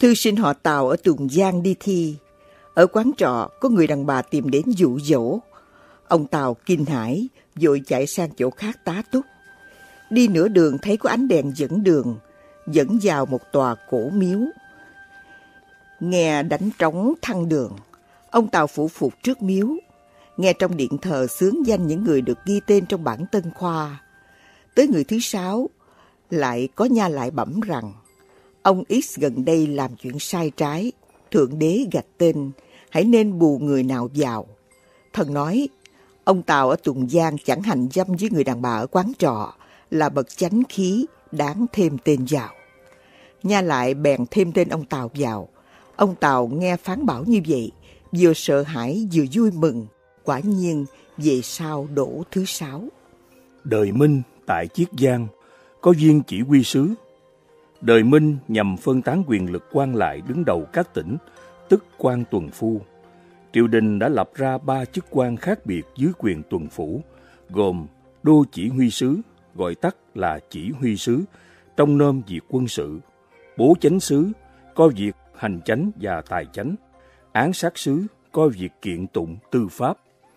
Thư sinh họ Tào ở Tùng Giang đi thi. Ở quán trọ có người đàn bà tìm đến dụ dỗ. Ông Tào kinh hãi, vội chạy sang chỗ khác tá túc. Đi nửa đường thấy có ánh đèn dẫn đường, dẫn vào một tòa cổ miếu. Nghe đánh trống thăng đường, ông Tào phủ phục trước miếu. Nghe trong điện thờ xướng danh những người được ghi tên trong bản Tân Khoa. Tới người thứ 6, lại có nha lại bẩm rằng ông X gần đây làm chuyện sai trái, Thượng Đế gạch tên, hãy nên bù người nào vào. Thần nói, ông Tào ở Tùng Giang chẳng hành dâm với người đàn bà ở quán trọ, là bậc chánh khí, đáng thêm tên vào. Nha lại bèn thêm tên ông Tào vào. Ông Tào nghe phán bảo như vậy, vừa sợ hãi vừa vui mừng. Quả nhiên về sau đổ thứ 6. Đời Minh tại Chiết Giang có viên chỉ huy sứ. Đời Minh nhằm phân tán quyền lực quan lại đứng đầu các tỉnh, tức quan tuần phu. Triều đình đã lập ra 3 chức quan khác biệt dưới quyền tuần phủ, gồm đô chỉ huy sứ, gọi tắt là chỉ huy sứ, trông nom việc quân sự; bố chánh sứ, coi việc hành chánh và tài chánh; án sát sứ, coi việc kiện tụng tư pháp.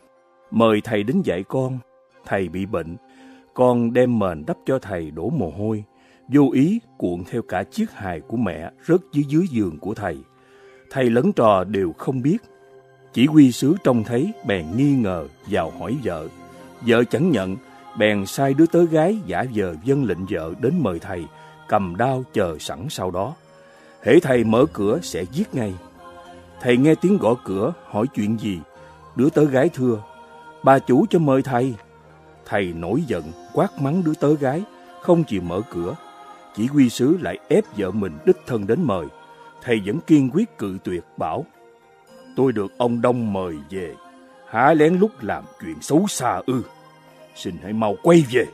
Mời thầy đến dạy con. Thầy bị bệnh, con đem mền đắp cho thầy đổ mồ hôi, vô ý cuộn theo cả chiếc hài của mẹ rớt dưới giường của thầy. Thầy lẫn trò đều không biết. Chỉ huy sứ trông thấy bèn nghi ngờ, vào hỏi vợ. Vợ chẳng nhận, bèn sai đứa tớ gái giả vờ vâng lệnh vợ đến mời thầy, cầm đao chờ sẵn sau đó. Hễ thầy mở cửa sẽ giết ngay. Thầy nghe tiếng gõ cửa, hỏi chuyện gì. Đứa tớ gái thưa, bà chủ cho mời thầy. Thầy nổi giận, quát mắng đứa tớ gái, không chịu mở cửa. Chỉ huy sứ lại ép vợ mình đích thân đến mời. Thầy vẫn kiên quyết cự tuyệt, bảo, tôi được ông Đông mời về, há lén lút làm chuyện xấu xa ư? Xin hãy mau quay về.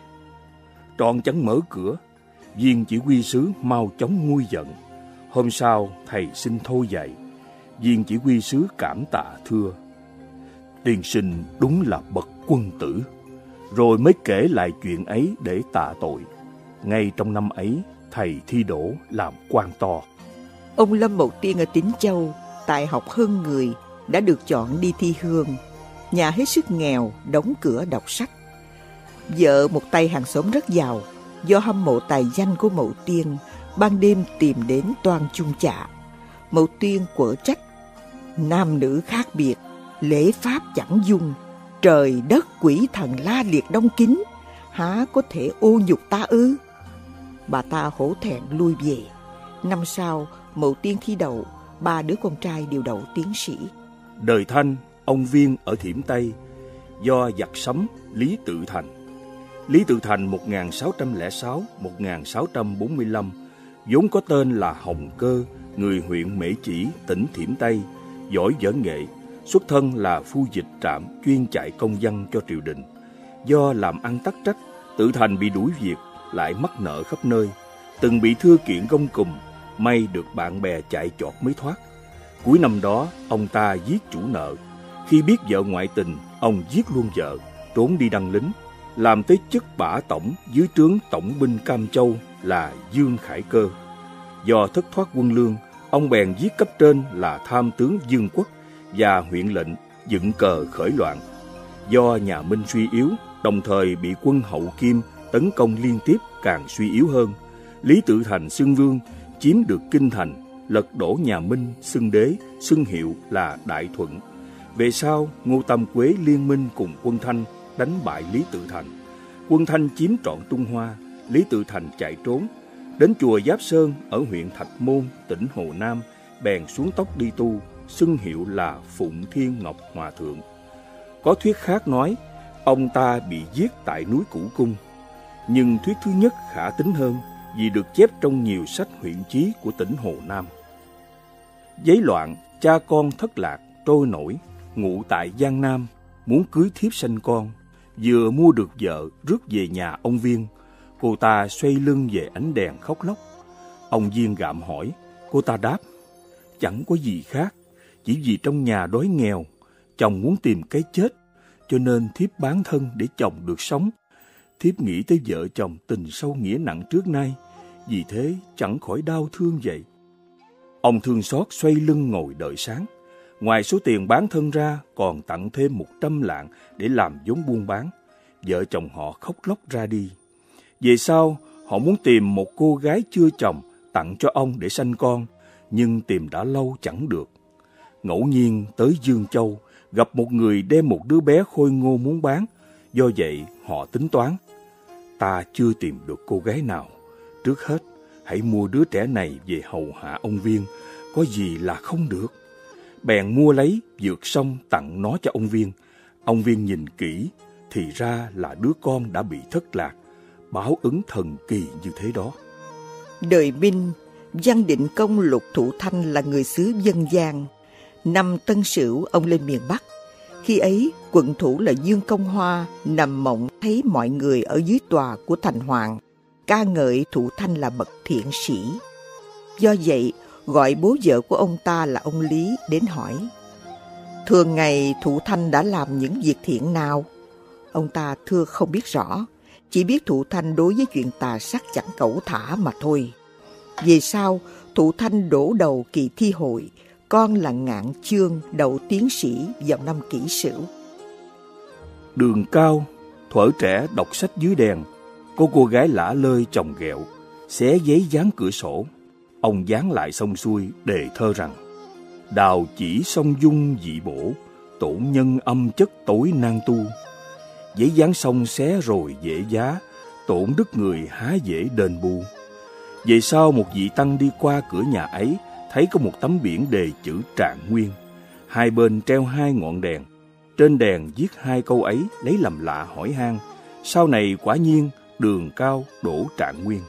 Trọn chẳng mở cửa. Viên chỉ huy sứ mau chóng nguôi giận. Hôm sau thầy xin thôi dạy. Viên chỉ huy sứ cảm tạ thưa, tiên sinh đúng là bậc quân tử. Rồi mới kể lại chuyện ấy để tạ tội. Ngay trong năm ấy, thầy thi đỗ làm quan to. Ông Lâm Mậu Tiên ở Tín Châu, tài học hơn người, đã được chọn đi thi hương. Nhà hết sức nghèo, đóng cửa đọc sách. Vợ một tay hàng xóm rất giàu, do hâm mộ tài danh của Mậu Tiên, ban đêm tìm đến toan chung chạ. Mậu Tiên quở trách, nam nữ khác biệt, lễ pháp chẳng dung, trời đất quỷ thần la liệt đông kín, há có thể ô nhục ta ư? Bà ta hổ thẹn lui về. Năm sau, Mậu Tiên thi đậu, 3 đứa con trai đều đậu tiến sĩ. Đời Thanh, ông Viên ở Thiểm Tây, do giặc sấm Lý Tự Thành. Lý Tự Thành 1606-1645, vốn có tên là Hồng Cơ, người huyện Mễ Chỉ, tỉnh Thiểm Tây, giỏi võ nghệ, xuất thân là phu dịch trạm chuyên chạy công văn cho triều đình. Do làm ăn tắc trách, Tự Thành bị đuổi việc, lại mắc nợ khắp nơi, từng bị thưa kiện gông cùm, may được bạn bè chạy chọt mới thoát. Cuối năm đó, ông ta giết chủ nợ. Khi biết vợ ngoại tình, ông giết luôn vợ, trốn đi đăng lính, làm tới chức bả tổng dưới trướng tổng binh Cam Châu là Dương Khải Cơ. Do thất thoát quân lương, ông bèn giết cấp trên là tham tướng Dương Quốc và huyện lệnh, dựng cờ khởi loạn. Do nhà Minh suy yếu, đồng thời bị quân Hậu Kim tấn công liên tiếp càng suy yếu hơn, Lý Tự Thành xưng vương, chiếm được kinh thành, lật đổ nhà Minh xưng đế, xưng hiệu là Đại Thuận. Về sau, Ngô Tam Quế liên minh cùng quân Thanh đánh bại Lý Tự Thành. Quân Thanh chiếm trọn Trung Hoa, Lý Tự Thành chạy trốn. Đến chùa Giáp Sơn ở huyện Thạch Môn, tỉnh Hồ Nam, bèn xuống tóc đi tu, xưng hiệu là Phụng Thiên Ngọc Hòa Thượng. Có thuyết khác nói, ông ta bị giết tại núi Củ Cung. Nhưng thuyết thứ nhất khả tín hơn, vì được chép trong nhiều sách huyện chí của tỉnh Hồ Nam. Giấy loạn, cha con thất lạc, trôi nổi, ngụ tại Giang Nam, muốn cưới thiếp sanh con. Vừa mua được vợ, rước về nhà ông Viên. Cô ta xoay lưng về ánh đèn khóc lóc. Ông Viên gạm hỏi, cô ta đáp, chẳng có gì khác, chỉ vì trong nhà đói nghèo, chồng muốn tìm cái chết, cho nên thiếp bán thân để chồng được sống. Thiếp nghĩ tới vợ chồng tình sâu nghĩa nặng trước nay, vì thế chẳng khỏi đau thương vậy. Ông thương xót xoay lưng ngồi đợi sáng. Ngoài số tiền bán thân ra, còn tặng thêm 100 lạng để làm vốn buôn bán. Vợ chồng họ khóc lóc ra đi. Về sau, họ muốn tìm một cô gái chưa chồng tặng cho ông để sanh con, nhưng tìm đã lâu chẳng được. Ngẫu nhiên tới Dương Châu, gặp một người đem một đứa bé khôi ngô muốn bán. Do vậy, họ tính toán. Ta chưa tìm được cô gái nào. Trước hết, hãy mua đứa trẻ này về hầu hạ ông Viên, có gì là không được. Bèn mua lấy, vượt sông tặng nó cho ông Viên. Ông Viên nhìn kỹ, thì ra là đứa con đã bị thất lạc. Báo ứng thần kỳ như thế đó. Đời Minh, Văn Định Công Lục Thủ Thanh là người xứ Dân Giang. Năm Tân Sửu, ông lên miền Bắc. Khi ấy, quận thủ là Dương Công Hoa nằm mộng thấy mọi người ở dưới tòa của thành hoàng ca ngợi Thủ Thanh là bậc thiện sĩ. Do vậy, gọi bố vợ của ông ta là ông Lý đến hỏi: thường ngày Thủ Thanh đã làm những việc thiện nào? Ông ta thưa không biết rõ, chỉ biết Thủ Thanh đối với chuyện tà sát chẳng cẩu thả mà thôi. Về sau, Thủ Thanh đổ đầu kỳ thi hội, con là Ngạn Chương đậu tiến sĩ vào năm Kỷ Sửu. Đường Cao, thuở trẻ đọc sách dưới đèn, có cô gái lả lơi chồng ghẹo, xé giấy dán cửa sổ. Ông dán lại xong xuôi đề thơ rằng: đào chỉ song dung dị bổ, tổn nhân âm chất tối nan tu. Giấy dán xong xé rồi dễ giá, tổn đức người há dễ đền bù. Về sau một vị tăng đi qua cửa nhà ấy, thấy có một tấm biển đề chữ Trạng Nguyên. Hai bên treo 2 ngọn đèn. Trên đèn viết 2 câu ấy lấy làm lạ hỏi han. Sau này quả nhiên Đường Cao đỗ Trạng Nguyên.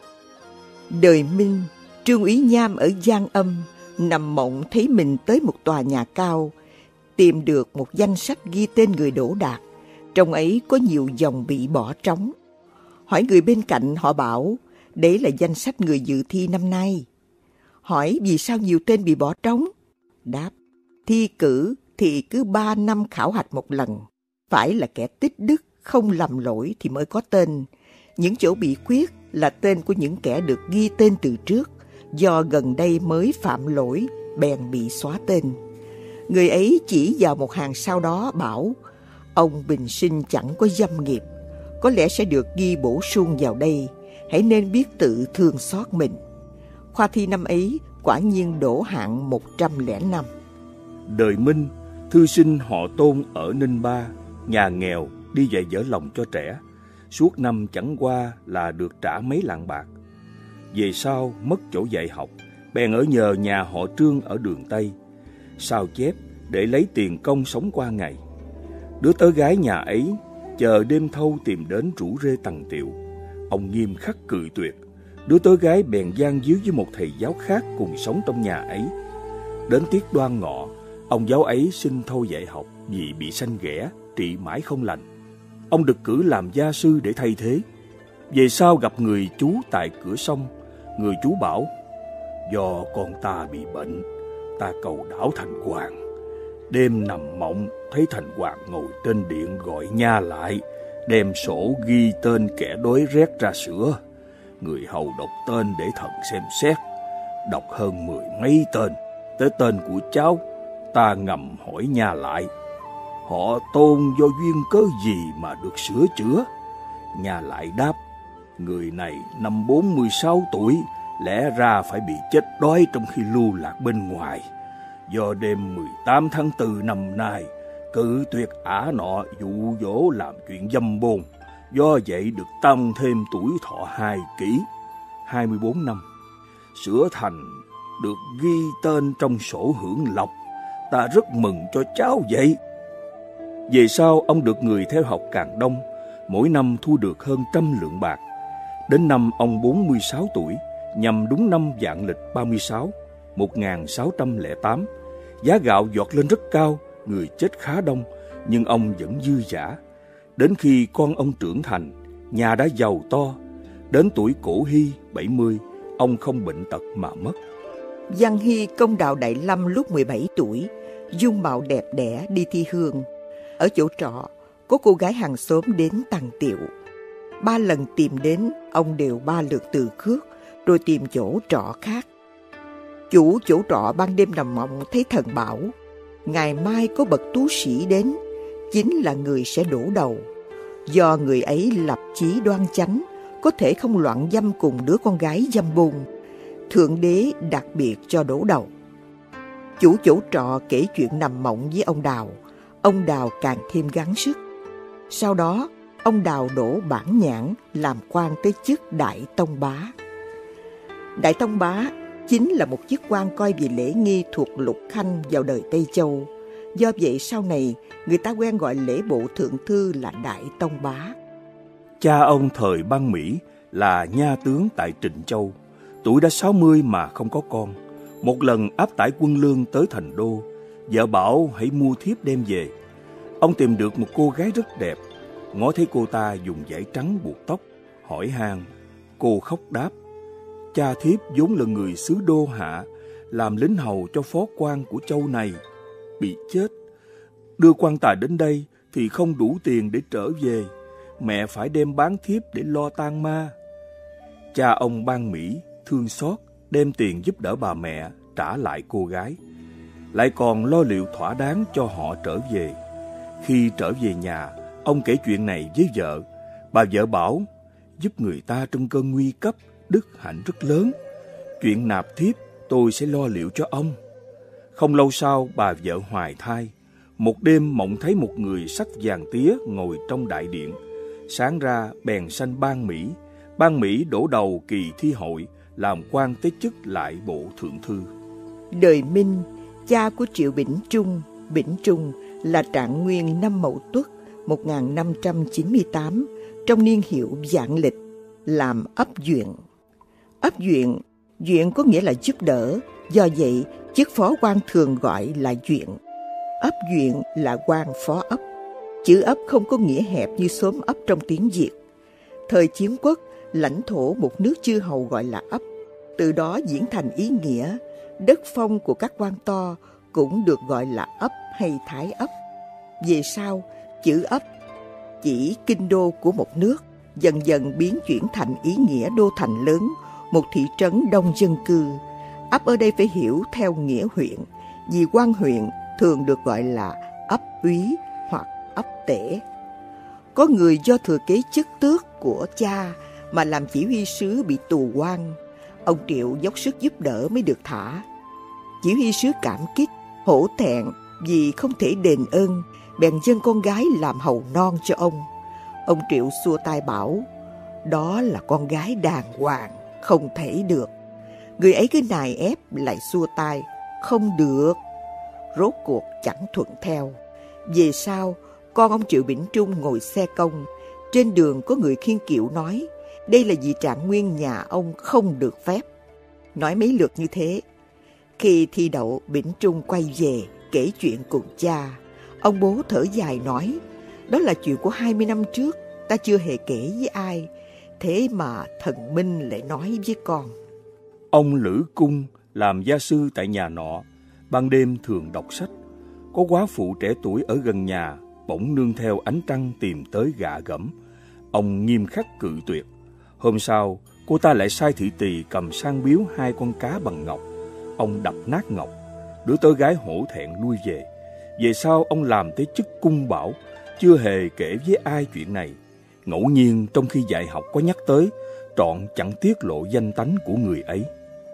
Đời Minh, Trương Úy Nham ở Giang Âm nằm mộng thấy mình tới một tòa nhà cao, tìm được một danh sách ghi tên người đỗ đạt. Trong ấy có nhiều dòng bị bỏ trống. Hỏi người bên cạnh, họ bảo đấy là danh sách người dự thi năm nay. Hỏi vì sao nhiều tên bị bỏ trống? Đáp: thi cử thì cứ 3 năm khảo hạch một lần. Phải là kẻ tích đức, không lầm lỗi thì mới có tên. Những chỗ bị khuyết là tên của những kẻ được ghi tên từ trước, do gần đây mới phạm lỗi bèn bị xóa tên. Người ấy chỉ vào một hàng sau đó bảo: ông bình sinh chẳng có dâm nghiệp, có lẽ sẽ được ghi bổ sung vào đây, hãy nên biết tự thương xót mình. Khoa thi năm ấy quả nhiên đỗ hạng 105. Đời Minh, thư sinh họ Tôn ở Ninh Ba, nhà nghèo, đi dạy dở lòng cho trẻ. Suốt năm chẳng qua là được trả mấy lạng bạc. Về sau mất chỗ dạy học, bèn ở nhờ nhà họ Trương ở Đường Tây, sao chép để lấy tiền công sống qua ngày. Đứa tớ gái nhà ấy chờ đêm thâu tìm đến rủ rê tằng tiệu. Ông nghiêm khắc cự tuyệt. Đứa tớ gái bèn gian díu với một thầy giáo khác cùng sống trong nhà ấy. Đến tiết Đoan Ngọ, ông giáo ấy xin thôi dạy học vì bị sanh ghẻ, trị mãi không lành. Ông được cử làm gia sư để thay thế. Về sau gặp người chú tại cửa sông. Người chú bảo: do con ta bị bệnh, ta cầu đảo Thành Hoàng. Đêm nằm mộng thấy Thành Hoàng ngồi trên điện gọi nha lại, đem sổ ghi tên kẻ đói rét ra sửa. Người hầu đọc tên để thần xem xét. Đọc hơn 10 mấy tên, tới tên của cháu, ta ngầm hỏi nha lại: họ Tôn do duyên cớ gì mà được sửa chữa? Nha lại đáp: người này năm 46 tuổi, lẽ ra phải bị chết đói trong khi lưu lạc bên ngoài. Do đêm 18 tháng 4 năm nay, cự tuyệt ả nọ dụ dỗ làm chuyện dâm bôn, do vậy được tăng thêm tuổi thọ 2 kỷ, 24 năm. Sửa thành được ghi tên trong sổ hưởng lộc, ta rất mừng cho cháu vậy. Về sau ông được người theo học càng đông, mỗi năm thu được hơn 100 lượng bạc. Đến năm ông 46 tuổi, nhằm đúng năm Vạn Lịch 36, 1608, giá gạo giọt lên rất cao, người chết khá đông, nhưng ông vẫn dư dả. Đến khi con ông trưởng thành, nhà đã giàu to. Đến tuổi Cổ Hy 70, ông không bệnh tật mà mất. Văn Hy công đạo Đại Lâm lúc 17 tuổi, dung mạo đẹp đẽ đi thi hương. Ở chỗ trọ, có cô gái hàng xóm đến tằng tiệu. 3 lần tìm đến, ông đều 3 lượt từ khước, rồi tìm chỗ trọ khác. Chủ chỗ trọ ban đêm nằm mộng thấy thần bảo ngày mai có bậc tú sĩ đến, chính là người sẽ đổ đầu. Do người ấy lập chí đoan chánh, có thể không loạn dâm cùng đứa con gái dâm bôn. Thượng đế đặc biệt cho đổ đầu. Chủ chỗ trọ kể chuyện nằm mộng với ông Đào càng thêm gắng sức. Sau đó, ông Đào đổ bản nhãn làm quan tới chức Đại Tông Bá. Đại Tông Bá chính là một chức quan coi về lễ nghi thuộc Lục Khanh vào đời Tây Châu. Do vậy sau này, người ta quen gọi lễ bộ thượng thư là Đại Tông Bá. Cha ông thời Ban Mỹ là nha tướng tại Trịnh Châu. Tuổi đã 60 mà không có con. Một lần áp tải quân lương tới thành đô, vợ bảo hãy mua thiếp đem về. Ông tìm được một cô gái rất đẹp, ngó thấy cô ta dùng vải trắng buộc tóc, hỏi han. Cô khóc đáp: cha thiếp vốn là người xứ Đô Hạ, làm lính hầu cho phó quan của châu này, bị chết. Đưa quan tài đến đây thì không đủ tiền để trở về, mẹ phải đem bán thiếp để lo tang ma. Cha ông Ban Mỹ thương xót, đem tiền giúp đỡ bà mẹ trả lại cô gái, lại còn lo liệu thỏa đáng cho họ trở về. Khi trở về nhà, ông kể chuyện này với vợ. Bà vợ bảo: giúp người ta trong cơn nguy cấp, đức hạnh rất lớn. Chuyện nạp thiếp tôi sẽ lo liệu cho ông. Không lâu sau, bà vợ hoài thai. Một đêm mộng thấy một người sắc vàng tía ngồi trong đại điện. Sáng ra bèn sanh Ban Mỹ. Ban Mỹ đổ đầu kỳ thi hội, làm quan tới chức Lại Bộ Thượng Thư. Đời Minh, cha của Triệu Bỉnh Trung là Trạng Nguyên năm Mậu Tuất 1598, trong niên hiệu Vạn Lịch, làm ấp duyện. Ấp duyện có nghĩa là giúp đỡ, do vậy chức phó quan thường gọi là duyện. Ấp duyện là quan phó ấp. Chữ ấp không có nghĩa hẹp như xóm ấp trong tiếng Việt. Thời Chiến Quốc, lãnh thổ một nước chư hầu gọi là ấp, từ đó diễn thành ý nghĩa đất phong của các quan to cũng được gọi là ấp hay thái ấp. Về sau, chữ ấp chỉ kinh đô của một nước, dần dần biến chuyển thành ý nghĩa đô thành lớn, một thị trấn đông dân cư. Ấp ở đây phải hiểu theo nghĩa huyện, vì quan huyện thường được gọi là ấp úy hoặc ấp tể. Có người do thừa kế chức tước của cha mà làm chỉ huy sứ bị tù oan. Ông Triệu dốc sức giúp đỡ mới được thả. Chỉ huy sứ cảm kích, hổ thẹn vì không thể đền ơn, bèn dâng con gái làm hầu non cho ông. Ông Triệu xua tay bảo: đó là con gái đàng hoàng, không thể được. Người ấy cứ nài ép lại xua tay: không được. Rốt cuộc chẳng thuận theo. Về sau, con ông Triệu Bỉnh Trung ngồi xe công. Trên đường có người khiêng kiệu nói: đây là vì Trạng Nguyên nhà ông không được phép. Nói mấy lượt như thế. Khi thi đậu, Bỉnh Trung quay về kể chuyện cùng cha. Ông bố thở dài nói: đó là chuyện của 20 năm trước, ta chưa hề kể với ai, thế mà thần minh lại nói với con. Ông Lữ Cung làm gia sư tại nhà nọ, ban đêm thường đọc sách. Có góa phụ trẻ tuổi ở gần nhà, bỗng nương theo ánh trăng tìm tới gạ gẫm. Ông nghiêm khắc cự tuyệt. Hôm sau, cô ta lại sai thị tỳ cầm sang biếu 2 con cá bằng ngọc. Ông đập nát ngọc, đứa tớ gái hổ thẹn nuôi về. Về sau ông làm tới chức cung bảo, chưa hề kể với ai chuyện này. Ngẫu nhiên trong khi dạy học có nhắc tới, trọn chẳng tiết lộ danh tánh của người ấy.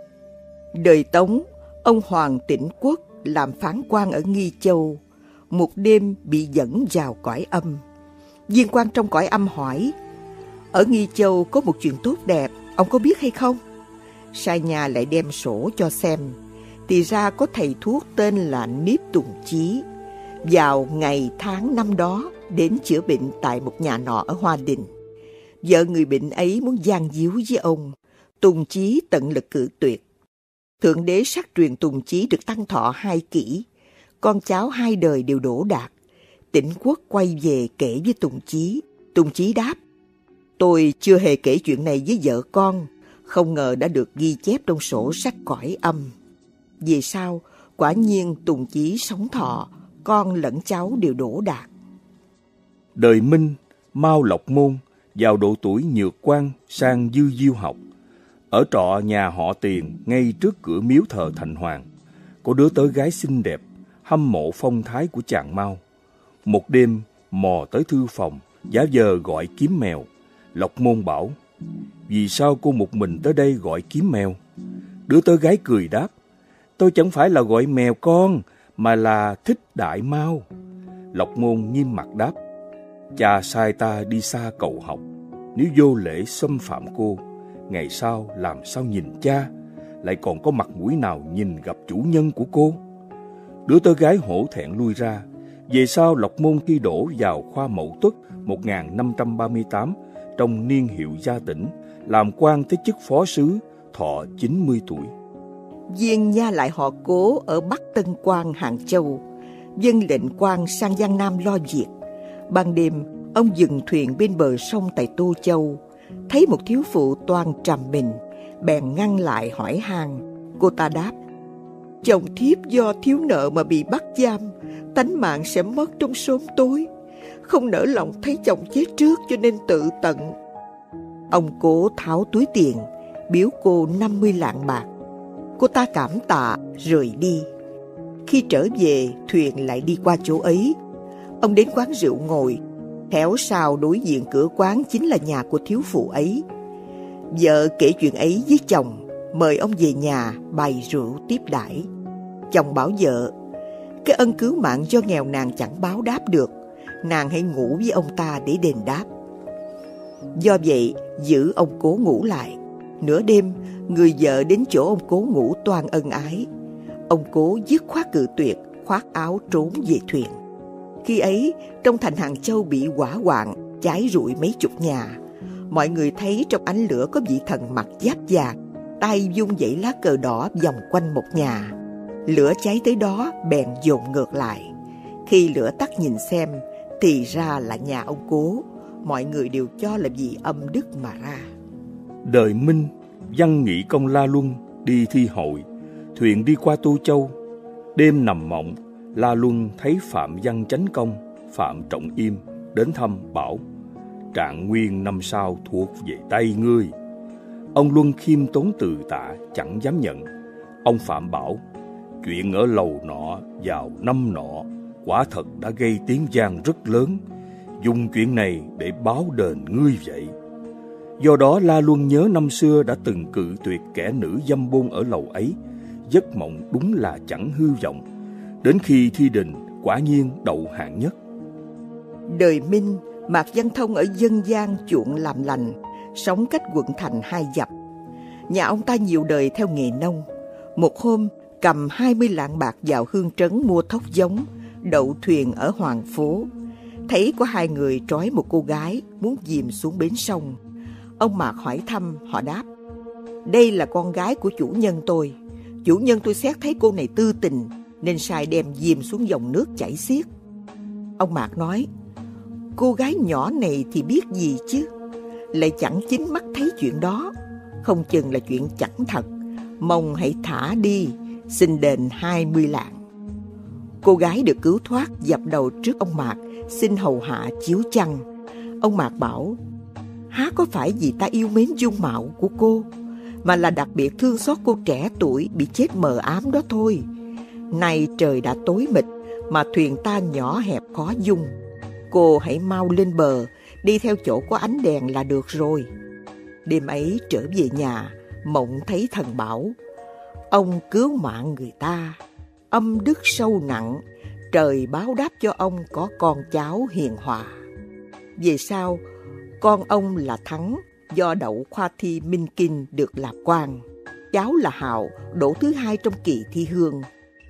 Đời Tống, ông Hoàng Tĩnh Quốc làm phán quan ở Nghi Châu. Một đêm bị dẫn vào cõi âm. Viên quan trong cõi âm hỏi: ở Nghi Châu có một chuyện tốt đẹp, ông có biết hay không? Sai nhà lại đem sổ cho xem. Thì ra có thầy thuốc tên là Niếp Tùng Chí, vào ngày tháng năm đó đến chữa bệnh tại một nhà nọ ở Hoa Đình. Vợ người bệnh ấy muốn gian díu với ông. Tùng Chí tận lực cự tuyệt. Thượng đế sắc truyền Tùng Chí được tăng thọ 2 kỷ. Con cháu 2 đời đều đỗ đạt. Tĩnh Quốc quay về kể với Tùng Chí. Tùng Chí đáp: tôi chưa hề kể chuyện này với vợ con, không ngờ đã được ghi chép trong sổ sách cõi âm. Về sau, quả nhiên Tùng Chí sống thọ, con lẫn cháu đều đỗ đạt. Đời Minh, Mao Lộc Môn vào độ tuổi nhược quan sang dư diêu học. Ở trọ nhà họ Tiền ngay trước cửa miếu thờ Thành Hoàng, có đứa tớ gái xinh đẹp, hâm mộ phong thái của chàng Mao. Một đêm mò tới thư phòng, giả vờ gọi kiếm mèo. Lộc Môn bảo: vì sao cô một mình tới đây gọi kiếm mèo? Đứa tớ gái cười đáp: tôi chẳng phải là gọi mèo con, mà là thích Đại Mao. Lộc Môn nghiêm mặt đáp: cha sai ta đi xa cầu học, nếu vô lễ xâm phạm cô, ngày sau làm sao nhìn cha, lại còn có mặt mũi nào nhìn gặp chủ nhân của cô? Đứa tớ gái hổ thẹn lui ra. Về sau Lộc Môn thi đỗ vào khoa Mậu Tuất 1538 trong niên hiệu Gia Tỉnh, làm quan tới chức phó sứ, thọ 90 tuổi. Viên nha lại họ Cố ở Bắc Tân Quan, Hàng Châu, vâng lệnh quan sang Giang Nam lo việc. Ban đêm, ông dừng thuyền bên bờ sông tại Tô Châu, thấy một thiếu phụ toan trầm mình, bèn ngăn lại hỏi han. Cô ta đáp: chồng thiếp do thiếu nợ mà bị bắt giam, tánh mạng sẽ mất trong sớm tối, không nỡ lòng thấy chồng chết trước cho nên tự tận. Ông Cố tháo túi tiền, biếu cô 50 lạng bạc. Cô ta cảm tạ rời đi. Khi trở về, thuyền lại đi qua chỗ ấy. Ông đến quán rượu ngồi, khéo sao đối diện cửa quán chính là nhà của thiếu phụ ấy. Vợ kể chuyện ấy với chồng, mời ông về nhà bày rượu tiếp đãi. Chồng bảo vợ: cái ân cứu mạng do nghèo nàn chẳng báo đáp được, nàng hãy ngủ với ông ta để đền đáp. Do vậy giữ ông Cố ngủ lại. Nửa đêm, người vợ đến chỗ ông Cố ngủ toan ân ái. Ông Cố dứt khoát cự tuyệt, khoác áo trốn về thuyền. Khi ấy, trong thành Hàng Châu bị hỏa hoạn, cháy rụi mấy chục nhà. Mọi người thấy trong ánh lửa có vị thần mặc giáp vàng, tay vung dãy lá cờ đỏ vòng quanh một nhà. Lửa cháy tới đó bèn dồn ngược lại. Khi lửa tắt nhìn xem, thì ra là nhà ông Cố. Mọi người đều cho là vì âm đức mà ra. Đời Minh, văn nghị công La Luân đi thi hội, thuyền đi qua Tô Châu. Đêm nằm mộng, La Luân thấy Phạm Văn Chánh Công, Phạm Trọng Im đến thăm, bảo: trạng nguyên năm sau thuộc về tay ngươi. Ông Luân khiêm tốn từ tạ, chẳng dám nhận. Ông Phạm bảo: chuyện ở lầu nọ vào năm nọ quả thật đã gây tiếng vang rất lớn, dùng chuyện này để báo đền ngươi vậy. Do đó La Luân nhớ năm xưa đã từng cự tuyệt kẻ nữ dâm bôn ở lầu ấy, giấc mộng đúng là chẳng hư vọng. Đến khi thi đình, quả nhiên đậu hạng nhất. Đời Minh, Mạc Văn Thông ở dân gian chuộng làm lành, sống cách quận thành 2 dặm. Nhà ông ta nhiều đời theo nghề nông. Một hôm, cầm 20 lạng bạc vào Hương Trấn mua thóc giống, đậu thuyền ở Hoàng Phố. Thấy có 2 người trói một cô gái muốn dìm xuống bến sông. Ông Mạc hỏi thăm, họ đáp: đây là con gái của chủ nhân tôi. Chủ nhân tôi xét thấy cô này tư tình, nên sai đem dìm xuống dòng nước chảy xiết. Ông Mạc nói: cô gái nhỏ này thì biết gì chứ, lại chẳng chính mắt thấy chuyện đó, không chừng là chuyện chẳng thật. Mong hãy thả đi, xin đền 20 lạng. Cô gái được cứu thoát, dập đầu trước ông Mạc, xin hầu hạ chiếu chăn. Ông Mạc bảo: há có phải vì ta yêu mến dung mạo của cô, mà là đặc biệt thương xót cô trẻ tuổi bị chết mờ ám đó thôi. Nay trời đã tối mịt, mà thuyền ta nhỏ hẹp khó dung. Cô hãy mau lên bờ, đi theo chỗ có ánh đèn là được rồi. Đêm ấy trở về nhà, mộng thấy thần bảo: ông cứu mạng người ta, âm đức sâu nặng, trời báo đáp cho ông có con cháu hiền hòa. Về sau, con ông là Thắng, do đậu khoa thi Minh Kinh được làm quan. Cháu là Hạo, đỗ thứ 2 trong kỳ thi hương.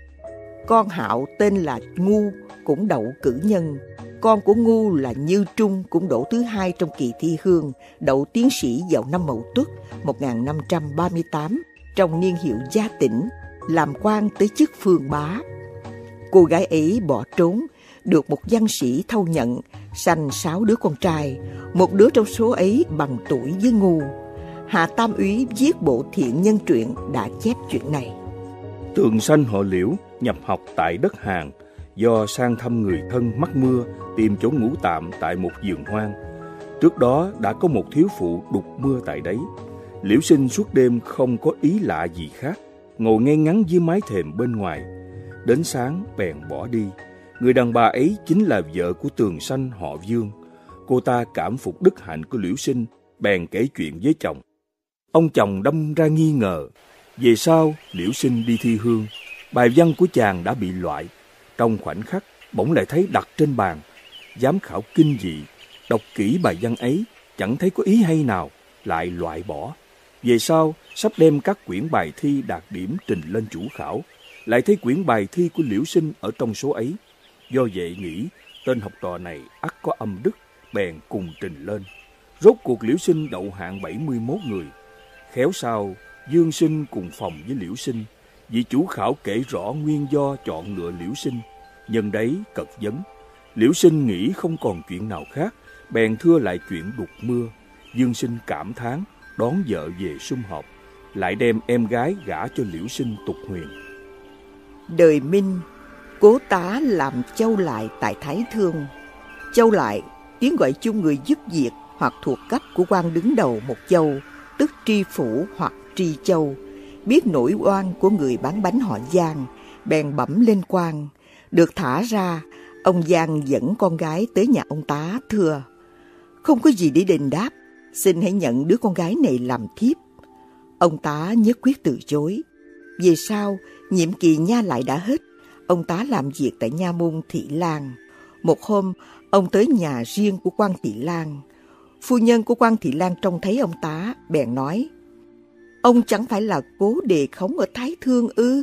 Con Hạo tên là Ngu, cũng đậu cử nhân. Con của Ngu là Như Trung, cũng đỗ thứ 2 trong kỳ thi hương, đậu tiến sĩ vào năm Mậu Tuất 1538 trong niên hiệu Gia Tỉnh, làm quan tới chức phương bá. Cô gái ấy bỏ trốn, được một văn sĩ thâu nhận, sanh 6 đứa con trai. Một đứa trong số ấy bằng tuổi với Ngu. Hạ Tam Úy viết bộ Thiện Nhân Truyện đã chép chuyện này. Tường Sanh họ Liễu nhập học tại đất Hàn, do sang thăm người thân mắc mưa, tìm chỗ ngủ tạm tại một vườn hoang. Trước đó đã có một thiếu phụ đục mưa tại đấy. Liễu Sinh suốt đêm không có ý lạ gì khác, ngồi ngay ngắn dưới mái thềm bên ngoài. Đến sáng bèn bỏ đi. Người đàn bà ấy chính là vợ của Tường Sanh họ Vương. Cô ta cảm phục đức hạnh của Liễu Sinh, bèn kể chuyện với chồng. Ông chồng đâm ra nghi ngờ. Về sau, Liễu Sinh đi thi hương, bài văn của chàng đã bị loại. Trong khoảnh khắc, bỗng lại thấy đặt trên bàn. Giám khảo kinh dị, đọc kỹ bài văn ấy, chẳng thấy có ý hay nào, lại loại bỏ. Về sau, sắp đem các quyển bài thi đạt điểm trình lên chủ khảo, lại thấy quyển bài thi của Liễu Sinh ở trong số ấy. Do vậy nghĩ, tên học trò này ắt có âm đức, bèn cùng trình lên. Rốt cuộc Liễu Sinh đậu hạng 71 người. Khéo sao, Dương Sinh cùng phòng với Liễu Sinh, vị chủ khảo kể rõ nguyên do chọn lựa Liễu Sinh. Nhân đấy cật vấn. Liễu Sinh nghĩ không còn chuyện nào khác, bèn thưa lại chuyện đục mưa. Dương Sinh cảm thán, đón vợ về sum họp, lại đem em gái gả cho Liễu Sinh tục huyền. Đời Minh, Cố Tá làm châu lại tại Thái Thương. Châu lại, tiếng gọi chung người giúp việc hoặc thuộc cấp của quan đứng đầu một châu, tức tri phủ hoặc tri châu. Biết nỗi oan của người bán bánh họ Giang, bèn bẩm lên quan. Được thả ra, ông Giang dẫn con gái tới nhà ông Tá thưa: không có gì để đền đáp, xin hãy nhận đứa con gái này làm thiếp. Ông Tá nhất quyết từ chối. Về sau, nhiệm kỳ nha lại đã hết, ông Tá làm việc tại nha môn Thị Lan. Một hôm, ông tới nhà riêng của quan Thị Lan. Phu nhân của quan Thị Lan trông thấy ông Tá, bèn nói: ông chẳng phải là Cố Đề Khống ở Thái Thương ư?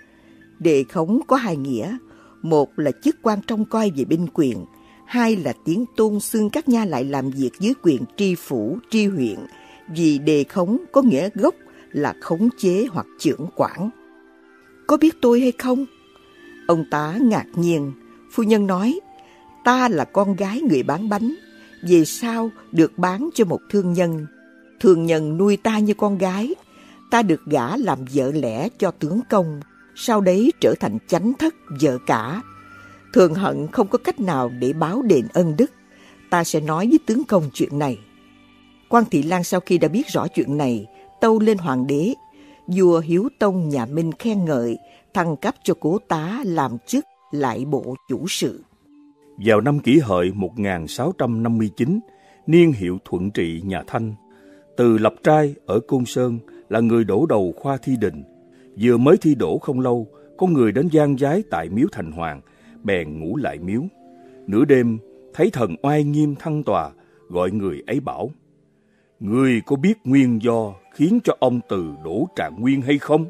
Đề Khống có hai nghĩa, một là chức quan trông coi về binh quyền, hai là tiếng tôn xưng các nha lại làm việc dưới quyền tri phủ, tri huyện, vì đề khống có nghĩa gốc là khống chế hoặc chưởng quản. Có biết tôi hay không? Ông Tá ngạc nhiên. Phu nhân nói: ta là con gái người bán bánh, về sau được bán cho một thương nhân. Thương nhân nuôi ta như con gái, ta được gả làm vợ lẽ cho tướng công, sau đấy trở thành chánh thất vợ cả. Thường hận không có cách nào để báo đền ân đức, ta sẽ nói với tướng công chuyện này. Quan Thị Lan sau khi đã biết rõ chuyện này, tâu lên hoàng đế. Vua Hiếu Tông nhà Minh khen ngợi, thăng cấp cho Cố Tá làm chức lại bộ chủ sự. Vào năm Kỷ Hợi 1659, niên hiệu Thuận Trị nhà Thanh, Từ lập trai ở Côn Sơn là người đổ đầu khoa thi đình. Vừa mới thi đỗ không lâu, có người đến gian giái tại miếu Thành Hoàng, bèn ngủ lại miếu. Nửa đêm, thấy thần oai nghiêm thăng tòa, gọi người ấy bảo: người có biết nguyên do khiến cho ông Từ đỗ trạng nguyên hay không?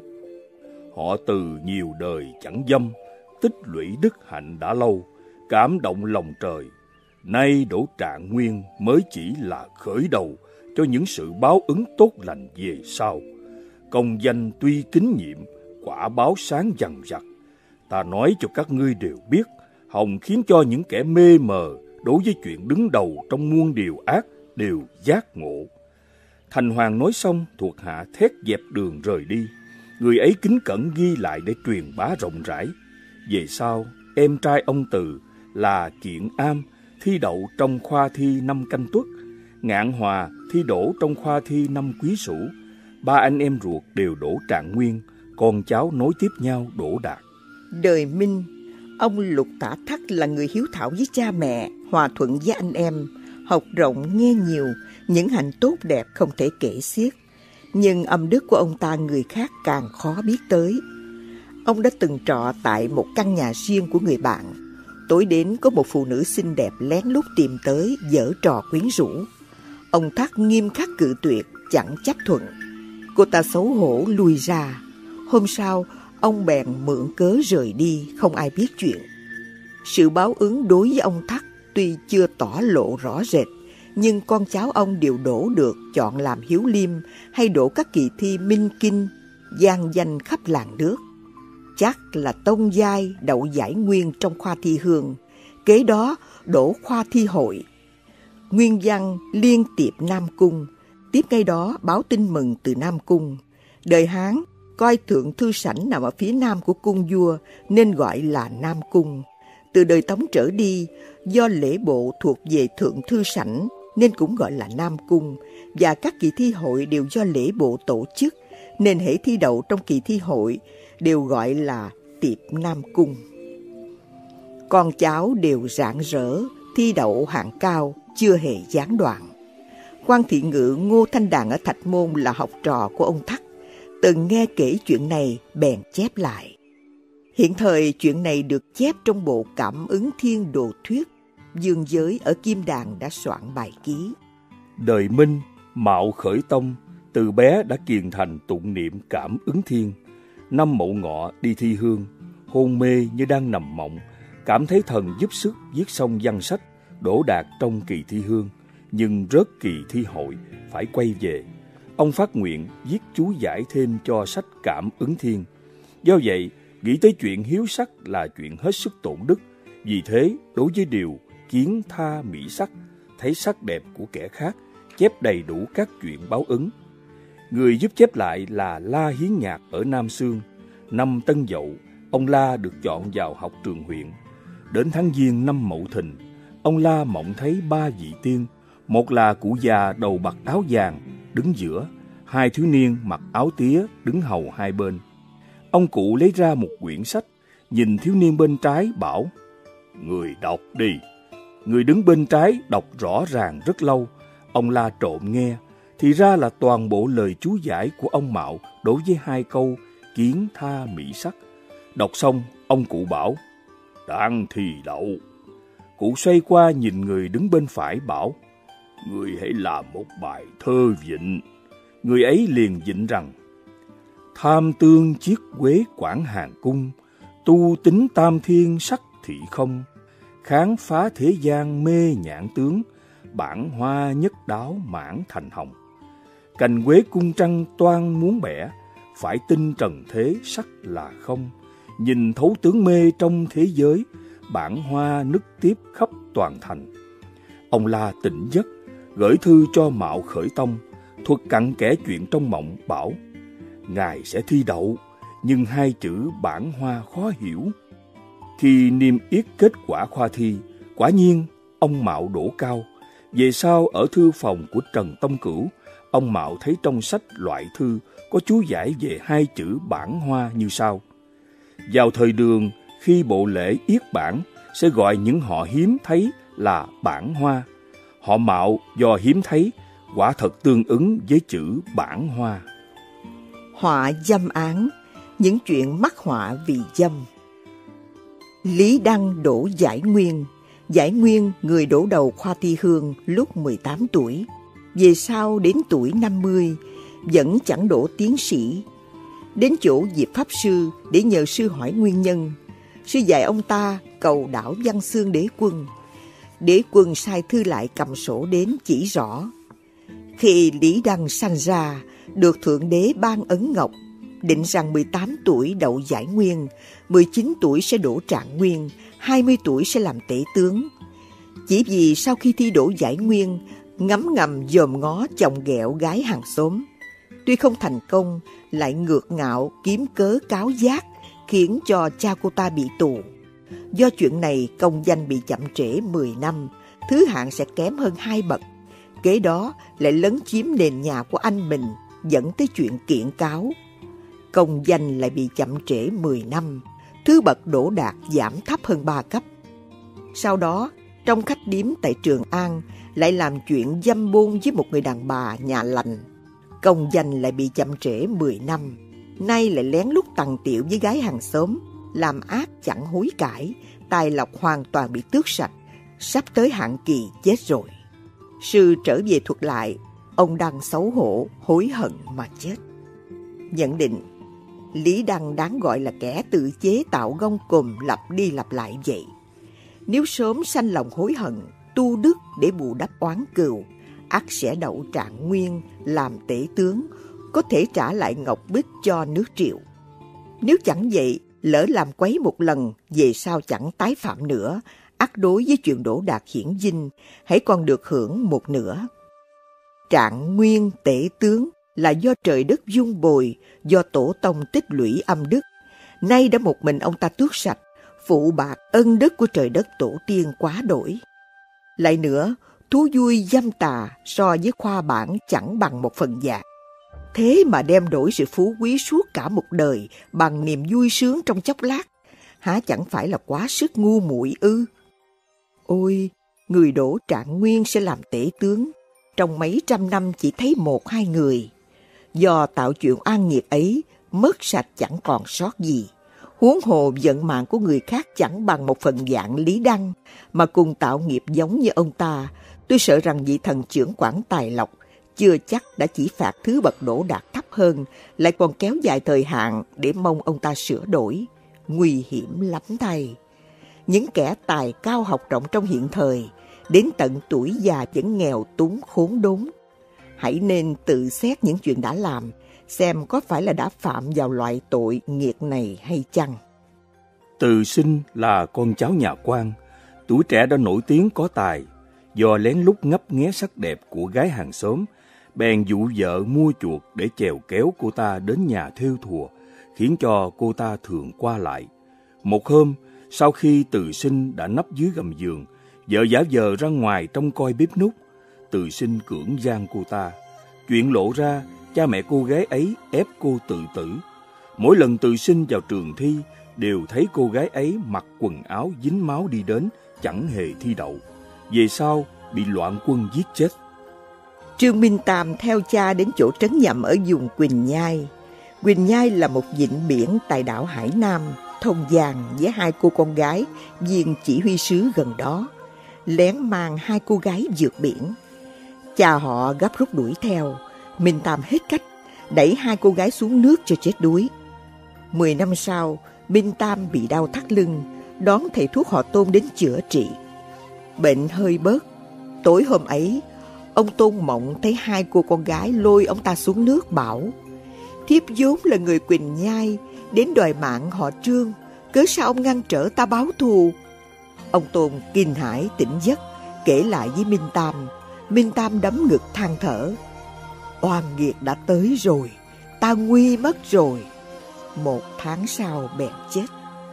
Họ Từ nhiều đời chẳng dâm, tích lũy đức hạnh đã lâu, cảm động lòng trời. Nay đỗ trạng nguyên mới chỉ là khởi đầu cho những sự báo ứng tốt lành về sau. Công danh tuy kính nhiệm, quả báo sáng dằng dặc. Ta nói cho các ngươi đều biết, hòng khiến cho những kẻ mê mờ đối với chuyện đứng đầu trong muôn điều ác đều giác ngộ. Thành Hoàng nói xong, thuộc hạ thét dẹp đường rời đi. Người ấy kính cẩn ghi lại để truyền bá rộng rãi. Về sau, em trai ông Từ là Kiện Am thi đậu trong khoa thi năm Canh Tuất, Ngạn Hòa thi đỗ trong khoa thi năm Quý Sửu. Ba anh em ruột đều đỗ trạng nguyên, con cháu nối tiếp nhau đỗ đạt. Đời Minh, ông Lục Tả Thắc là người hiếu thảo với cha mẹ, hòa thuận với anh em, học rộng nghe nhiều, những hạnh tốt đẹp không thể kể xiết. Nhưng âm đức của ông ta người khác càng khó biết tới. Ông đã từng trọ tại một căn nhà riêng của người bạn. Tối đến có một phụ nữ xinh đẹp lén lút tìm tới giở trò quyến rũ. Ông Thắc nghiêm khắc cự tuyệt, chẳng chấp thuận. Cô ta xấu hổ lui ra. Hôm sau, ông bèn mượn cớ rời đi, không ai biết chuyện. Sự báo ứng đối với ông Thắc tuy chưa tỏ lộ rõ rệt, nhưng con cháu ông đều đỗ được chọn làm hiếu liêm hay đỗ các kỳ thi minh kinh, vang danh khắp làng nước. Chắc là Tông Giai đậu giải nguyên trong khoa thi hương, kế đó đỗ khoa thi hội. Nguyên văn liên tiệp Nam Cung, tiếp ngay đó báo tin mừng từ Nam Cung. Đời Hán coi Thượng Thư Sảnh nằm ở phía nam của cung vua nên gọi là Nam Cung. Từ đời Tống trở đi, do lễ bộ thuộc về Thượng Thư Sảnh nên cũng gọi là Nam Cung, và các kỳ thi hội đều do lễ bộ tổ chức, nên hễ thi đậu trong kỳ thi hội đều gọi là tiệp Nam Cung. Con cháu đều rạng rỡ, thi đậu hạng cao, chưa hề gián đoạn. Quan Thị Ngự, Ngô Thanh Đàn ở Thạch Môn là học trò của ông Thắc, từng nghe kể chuyện này bèn chép lại. Hiện thời chuyện này được chép trong bộ Cảm Ứng Thiên Đồ Thuyết. Dương Giới ở Kim Đàn đã soạn bài ký. Đời Minh, Mạo khởi tông, từ bé đã kiền thành tụng niệm Cảm Ứng Thiên. Năm Mậu Ngọ đi thi hương, hôn mê như đang nằm mộng, cảm thấy thần giúp sức viết xong văn sách, đỗ đạt trong kỳ thi hương, nhưng rớt kỳ thi hội, phải quay về. Ông phát nguyện viết chú giải thêm cho sách Cảm Ứng Thiên. Do vậy, nghĩ tới chuyện hiếu sắc là chuyện hết sức tổn đức. Vì thế, đối với điều kiến tha mỹ sắc, thấy sắc đẹp của kẻ khác, chép đầy đủ các chuyện báo ứng. Người giúp chép lại là La Hiến Nhạc ở Nam Xương. Năm Tân Dậu, ông La được chọn vào học trường huyện. Đến tháng Giêng năm Mậu Thìn, ông La mộng thấy 3 vị tiên. Một là cụ già đầu bạc áo vàng đứng giữa, 2 thiếu niên mặc áo tía đứng hầu hai bên. Ông cụ lấy ra một quyển sách, nhìn thiếu niên bên trái bảo: "Người đọc đi." Người đứng bên trái đọc rõ ràng rất lâu. Ông La trộm nghe, thì ra là toàn bộ lời chú giải của ông Mạo đối với 2 câu kiến tha mỹ sắc. Đọc xong, ông cụ bảo: "Đang thi đậu." Cụ xoay qua nhìn người đứng bên phải bảo: "Người hãy làm một bài thơ vịnh." Người ấy liền vịnh rằng: "Tham tương chiết quế quảng hàng cung, tu tính tam thiên sắc thị không. Kháng phá thế gian mê nhãn tướng, bản hoa nhất đáo mãn thành hồng. Cành quế cung trăng toan muốn bẻ, phải tin trần thế sắc là không. Nhìn thấu tướng mê trong thế giới, bản hoa nức tiếp khắp toàn thành." Ông La tỉnh giấc, gửi thư cho Mạo khởi tông, thuật cặn kẽ chuyện trong mộng, bảo: "Ngài sẽ thi đậu, nhưng 2 chữ bản hoa khó hiểu." Khi niêm yết kết quả khoa thi, quả nhiên ông Mạo đỗ cao. Về sau ở thư phòng của Trần Tông Cửu, ông Mạo thấy trong sách loại thư có chú giải về 2 chữ bản hoa như sau: "Vào thời Đường, khi bộ lễ yết bản, sẽ gọi những họ hiếm thấy là bản hoa. Họ Mạo do hiếm thấy, quả thật tương ứng với chữ bản hoa." Họa dâm án, những chuyện mắc họa vì dâm. Lý Đăng đỗ Giải Nguyên. Giải Nguyên, người đỗ đầu khoa thi hương lúc 18 tuổi. Về sau đến tuổi 50, vẫn chẳng đỗ tiến sĩ. Đến chỗ Diệp Pháp Sư để nhờ sư hỏi nguyên nhân. Sư dạy ông ta cầu đảo Văn Xương đế quân. Đế quân sai thư lại cầm sổ đến chỉ rõ. Khi Lý Đăng sanh ra, được Thượng Đế ban ấn ngọc, định rằng 18 tuổi đậu Giải Nguyên, 19 tuổi sẽ đỗ Trạng Nguyên, 20 tuổi sẽ làm tể tướng. Chỉ vì sau khi thi đỗ Giải Nguyên, ngấm ngầm dòm ngó chồng ghẹo gái hàng xóm. Tuy không thành công, lại ngược ngạo kiếm cớ cáo giác, khiến cho cha cô ta bị tù. Do chuyện này, công danh bị chậm trễ 10 năm, thứ hạng sẽ kém hơn 2 bậc. Kế đó lại lấn chiếm nền nhà của anh mình, dẫn tới chuyện kiện cáo. Công danh lại bị chậm trễ 10 năm, thứ bậc đỗ đạt giảm thấp hơn 3 cấp. Sau đó, trong khách điếm tại Trường An, lại làm chuyện dâm bôn với một người đàn bà nhà lành. Công danh lại bị chậm trễ 10 năm, nay lại lén lút tằng tiệu với gái hàng xóm, làm ác chẳng hối cải, tài lộc hoàn toàn bị tước sạch, sắp tới hạn kỳ chết rồi. Sư trở về thuật lại, ông Đăng xấu hổ, hối hận mà chết. Nhận định, Lý Đăng đáng gọi là kẻ tự chế tạo gông cùm lặp đi lặp lại vậy. Nếu sớm sanh lòng hối hận, tu đức để bù đắp oán cừu, ắt sẽ đậu Trạng Nguyên làm tể tướng, có thể trả lại ngọc bích cho nước Triệu. Nếu chẳng vậy, lỡ làm quấy một lần, về sau chẳng tái phạm nữa, ắt đối với chuyện đỗ đạt hiển dinh, hãy còn được hưởng một nửa. Trạng Nguyên tể tướng là do trời đất dung bồi, do tổ tông tích lũy âm đức. Nay đã một mình ông ta tước sạch, phụ bạc ân đức của trời đất tổ tiên quá đổi. Lại nữa, thú vui dâm tà so với khoa bản chẳng bằng một phần vạn. Thế mà đem đổi sự phú quý suốt cả một đời bằng niềm vui sướng trong chốc lát, há chẳng phải là quá sức ngu muội ư? Ôi, người đỗ Trạng Nguyên sẽ làm tể tướng, trong mấy trăm năm chỉ thấy 1-2 người. Do tạo chuyện oan nghiệt ấy, mất sạch chẳng còn sót gì. Huống hồ vận mạng của người khác chẳng bằng một phần vạn Lý Đăng, mà cùng tạo nghiệp giống như ông ta, tôi sợ rằng vị thần trưởng quản tài lộc chưa chắc đã chỉ phạt thứ bậc đỗ đạt thấp hơn, lại còn kéo dài thời hạn để mong ông ta sửa đổi. Nguy hiểm lắm thay. Những kẻ tài cao học rộng trong hiện thời, đến tận tuổi già vẫn nghèo túng khốn đốn. Hãy nên tự xét những chuyện đã làm, xem có phải là đã phạm vào loại tội nghiệt này hay chăng. Từ Sinh là con cháu nhà quan, tuổi trẻ đã nổi tiếng có tài. Do lén lút ngấp nghé sắc đẹp của gái hàng xóm, bèn dụ vợ mua chuộc để chèo kéo cô ta đến nhà thêu thùa, khiến cho cô ta thường qua lại. Một hôm, sau khi Từ Sinh đã nấp dưới gầm giường, vợ giả vờ ra ngoài trông coi bếp núc. Từ Sinh cưỡng gian cô ta. Chuyện lộ ra, cha mẹ cô gái ấy ép cô tự tử. Mỗi lần Từ Sinh vào trường thi, đều thấy cô gái ấy mặc quần áo dính máu đi đến, chẳng hề thi đậu. Về sau, bị loạn quân giết chết. Trương Minh Tam theo cha đến chỗ trấn nhậm ở vùng Quỳnh Nhai. Quỳnh Nhai là một vịnh biển tại đảo Hải Nam, thông giàn với 2 cô con gái viên chỉ huy sứ gần đó, lén mang 2 cô gái vượt biển. Cha họ gấp rút đuổi theo, Minh Tam hết cách, đẩy 2 cô gái xuống nước cho chết đuối. 10 năm sau, Minh Tam bị đau thắt lưng, đón thầy thuốc họ Tôn đến chữa trị. Bệnh hơi bớt. Tối hôm ấy, ông Tôn mộng thấy 2 cô con gái lôi ông ta xuống nước, bảo: thiếp vốn là người Quỳnh Nhai, đến đòi mạng họ Trương, cớ sao ông ngăn trở ta báo thù? Ông Tôn kinh hãi tỉnh giấc, kể lại với Minh Tam. Minh Tam đấm ngực than thở: oan nghiệt đã tới rồi, ta nguy mất rồi. 1 tháng sau bèn chết.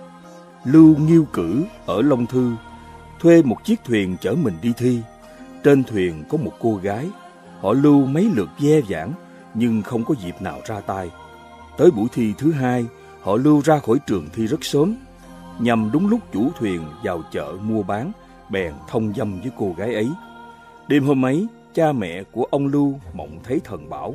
Lưu Nghiêu Cử ở Long Thư thuê một chiếc thuyền chở mình đi thi. Trên thuyền có một cô gái. Họ Lưu mấy lượt ve vãn nhưng không có dịp nào ra tay. Tới buổi thi thứ 2, họ Lưu ra khỏi trường thi rất sớm, nhằm đúng lúc chủ thuyền vào chợ mua bán, bèn thông dâm với cô gái ấy. Đêm hôm ấy, cha mẹ của ông Lưu mộng thấy thần bảo: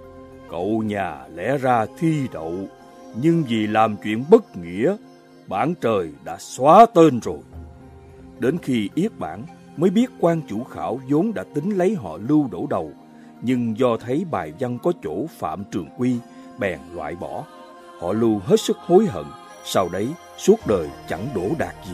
cậu nhà lẽ ra thi đậu, nhưng vì làm chuyện bất nghĩa, bản trời đã xóa tên rồi. Đến khi yết bản mới biết quan chủ khảo vốn đã tính lấy họ Lưu đổ đầu, nhưng do thấy bài văn có chỗ phạm trường quy, bèn loại bỏ. Họ Lưu hết sức hối hận, sau đấy suốt đời chẳng đỗ đạt gì.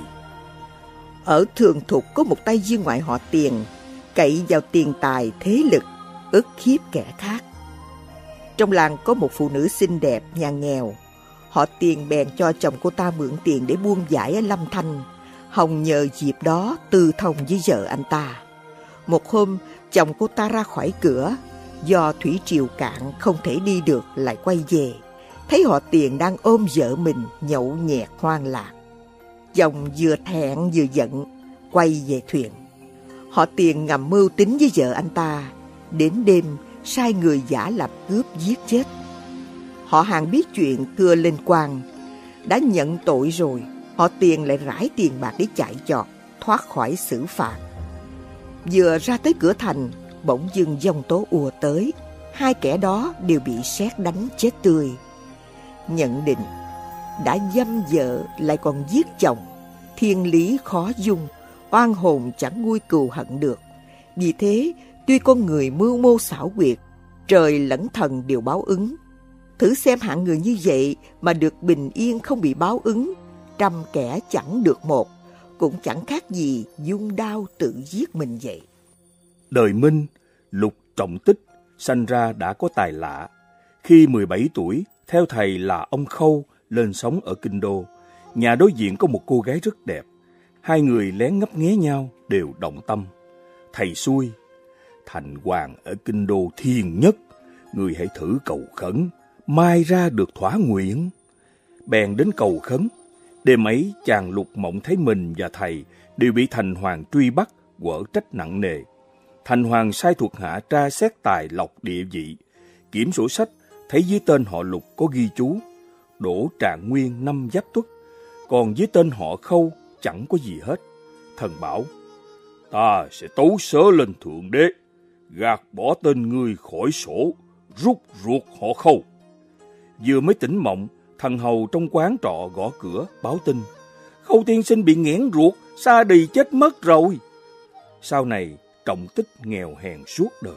Ở Thường Thục có một tay viên ngoại họ Tiền, cậy vào tiền tài thế lực, ức hiếp kẻ khác. Trong làng có một phụ nữ xinh đẹp, nhà nghèo. Họ Tiền bèn cho chồng cô ta mượn tiền để buôn giải ở Lâm Thanh, hòng nhờ dịp đó tư thông với vợ anh ta. Một hôm, chồng cô ta ra khỏi cửa, do thủy triều cạn không thể đi được, lại quay về. Thấy họ Tiền đang ôm vợ mình nhậu nhẹt hoang lạc. Chồng vừa thẹn vừa giận, quay về thuyền. Họ Tiền ngầm mưu tính với vợ anh ta, đến đêm sai người giả lập cướp giết chết. Họ Hàng biết chuyện thưa lên quan, đã nhận tội rồi, họ Tiền lại rải tiền bạc để chạy trọt, thoát khỏi xử phạt. Vừa ra tới cửa thành, bỗng dưng giông tố ùa tới, 2 kẻ đó đều bị sét đánh chết tươi. Nhận định đã dâm vợ lại còn giết chồng, thiên lý khó dung, oan hồn chẳng nguôi cừu hận được. Vì thế, tuy con người mưu mô xảo quyệt, trời lẫn thần đều báo ứng. Thử xem hạng người như vậy mà được bình yên không bị báo ứng, 100 kẻ chẳng được một, cũng chẳng khác gì dung đao tự giết mình vậy. Đời Minh, Lục Trọng Tích sanh ra đã có tài lạ. Khi 17 tuổi, theo thầy là ông Khâu lên sống ở Kinh Đô. Nhà đối diện có một cô gái rất đẹp. 2 người lén ngấp nghé nhau, đều động tâm. Thầy xui: thành hoàng ở Kinh Đô thiên nhất, người hãy thử cầu khấn, mai ra được thỏa nguyện. Bèn đến cầu khấn. Đêm ấy, chàng Lục mộng thấy mình và thầy đều bị thành hoàng truy bắt, quở trách nặng nề. Thành Hoàng sai thuộc hạ tra xét tài lộc địa vị, kiểm sổ sách, thấy dưới tên họ Lục có ghi chú Đỗ Trạng Nguyên năm Giáp Tuất, còn dưới tên họ Khâu chẳng có gì hết. Thần bảo: ta sẽ tấu sớ lên Thượng Đế, gạt bỏ tên ngươi khỏi sổ, rút ruột họ Khâu. Vừa mới tỉnh mộng, thằng hầu trong quán trọ gõ cửa báo tin: Khâu tiên sinh bị nghẽn ruột, sa đì chết mất rồi. Sau này trọng tích nghèo hèn suốt đời.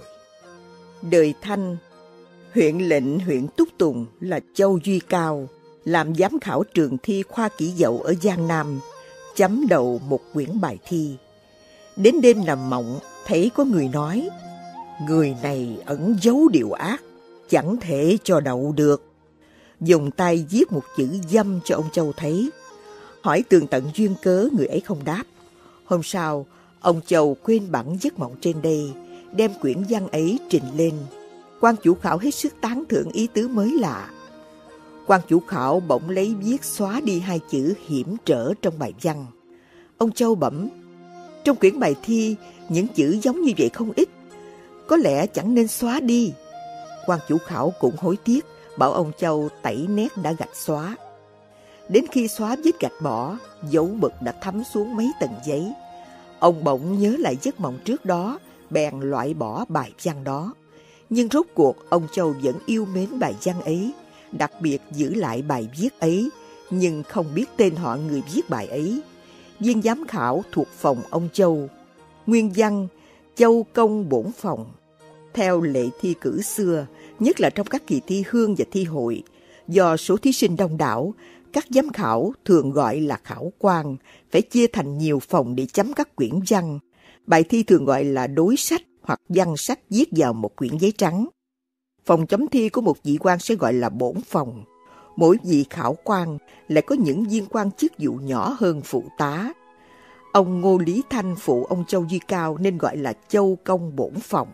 Đời Thanh, huyện lệnh huyện Túc Tùng là Châu Duy Cao, làm giám khảo trường thi khoa kỹ dậu ở Giang Nam, chấm đầu một quyển bài thi. Đến đêm nằm mộng, thấy có người nói: người này ẩn giấu điều ác, chẳng thể cho đậu được. Dùng tay viết một chữ dâm cho ông Châu thấy. Hỏi tường tận duyên cớ, người ấy không đáp. Hôm sau, ông Châu quên bẵng giấc mộng trên đây, đem quyển văn ấy trình lên. Quan chủ khảo hết sức tán thưởng ý tứ mới lạ. Quan chủ khảo bỗng lấy viết xóa đi hai chữ hiểm trở trong bài văn. Ông Châu bẩm: trong quyển bài thi, những chữ giống như vậy không ít, có lẽ chẳng nên xóa đi. Quan chủ khảo cũng hối tiếc, bảo ông Châu tẩy nét đã gạch xóa. Đến khi xóa vết gạch bỏ, dấu mực đã thấm xuống mấy tầng giấy. Ông bỗng nhớ lại giấc mộng trước đó, bèn loại bỏ bài văn đó. Nhưng rốt cuộc ông Châu vẫn yêu mến bài văn ấy, đặc biệt giữ lại bài viết ấy, nhưng không biết tên họ người viết bài ấy. Viên giám khảo thuộc phòng ông Châu. Nguyên văn: Châu Công bổn phòng. Theo lệ thi cử xưa, nhất là trong các kỳ thi hương và thi hội, do số thí sinh đông đảo, các giám khảo thường gọi là khảo quan, phải chia thành nhiều phòng để chấm các quyển văn. Bài thi thường gọi là đối sách hoặc văn sách viết vào một quyển giấy trắng. Phòng chấm thi của một vị quan sẽ gọi là bổn phòng. Mỗi vị khảo quan lại có những viên quan chức vụ nhỏ hơn phụ tá. Ông Ngô Lý Thanh phụ ông Châu Duy Cao nên gọi là Châu Công bổn phòng.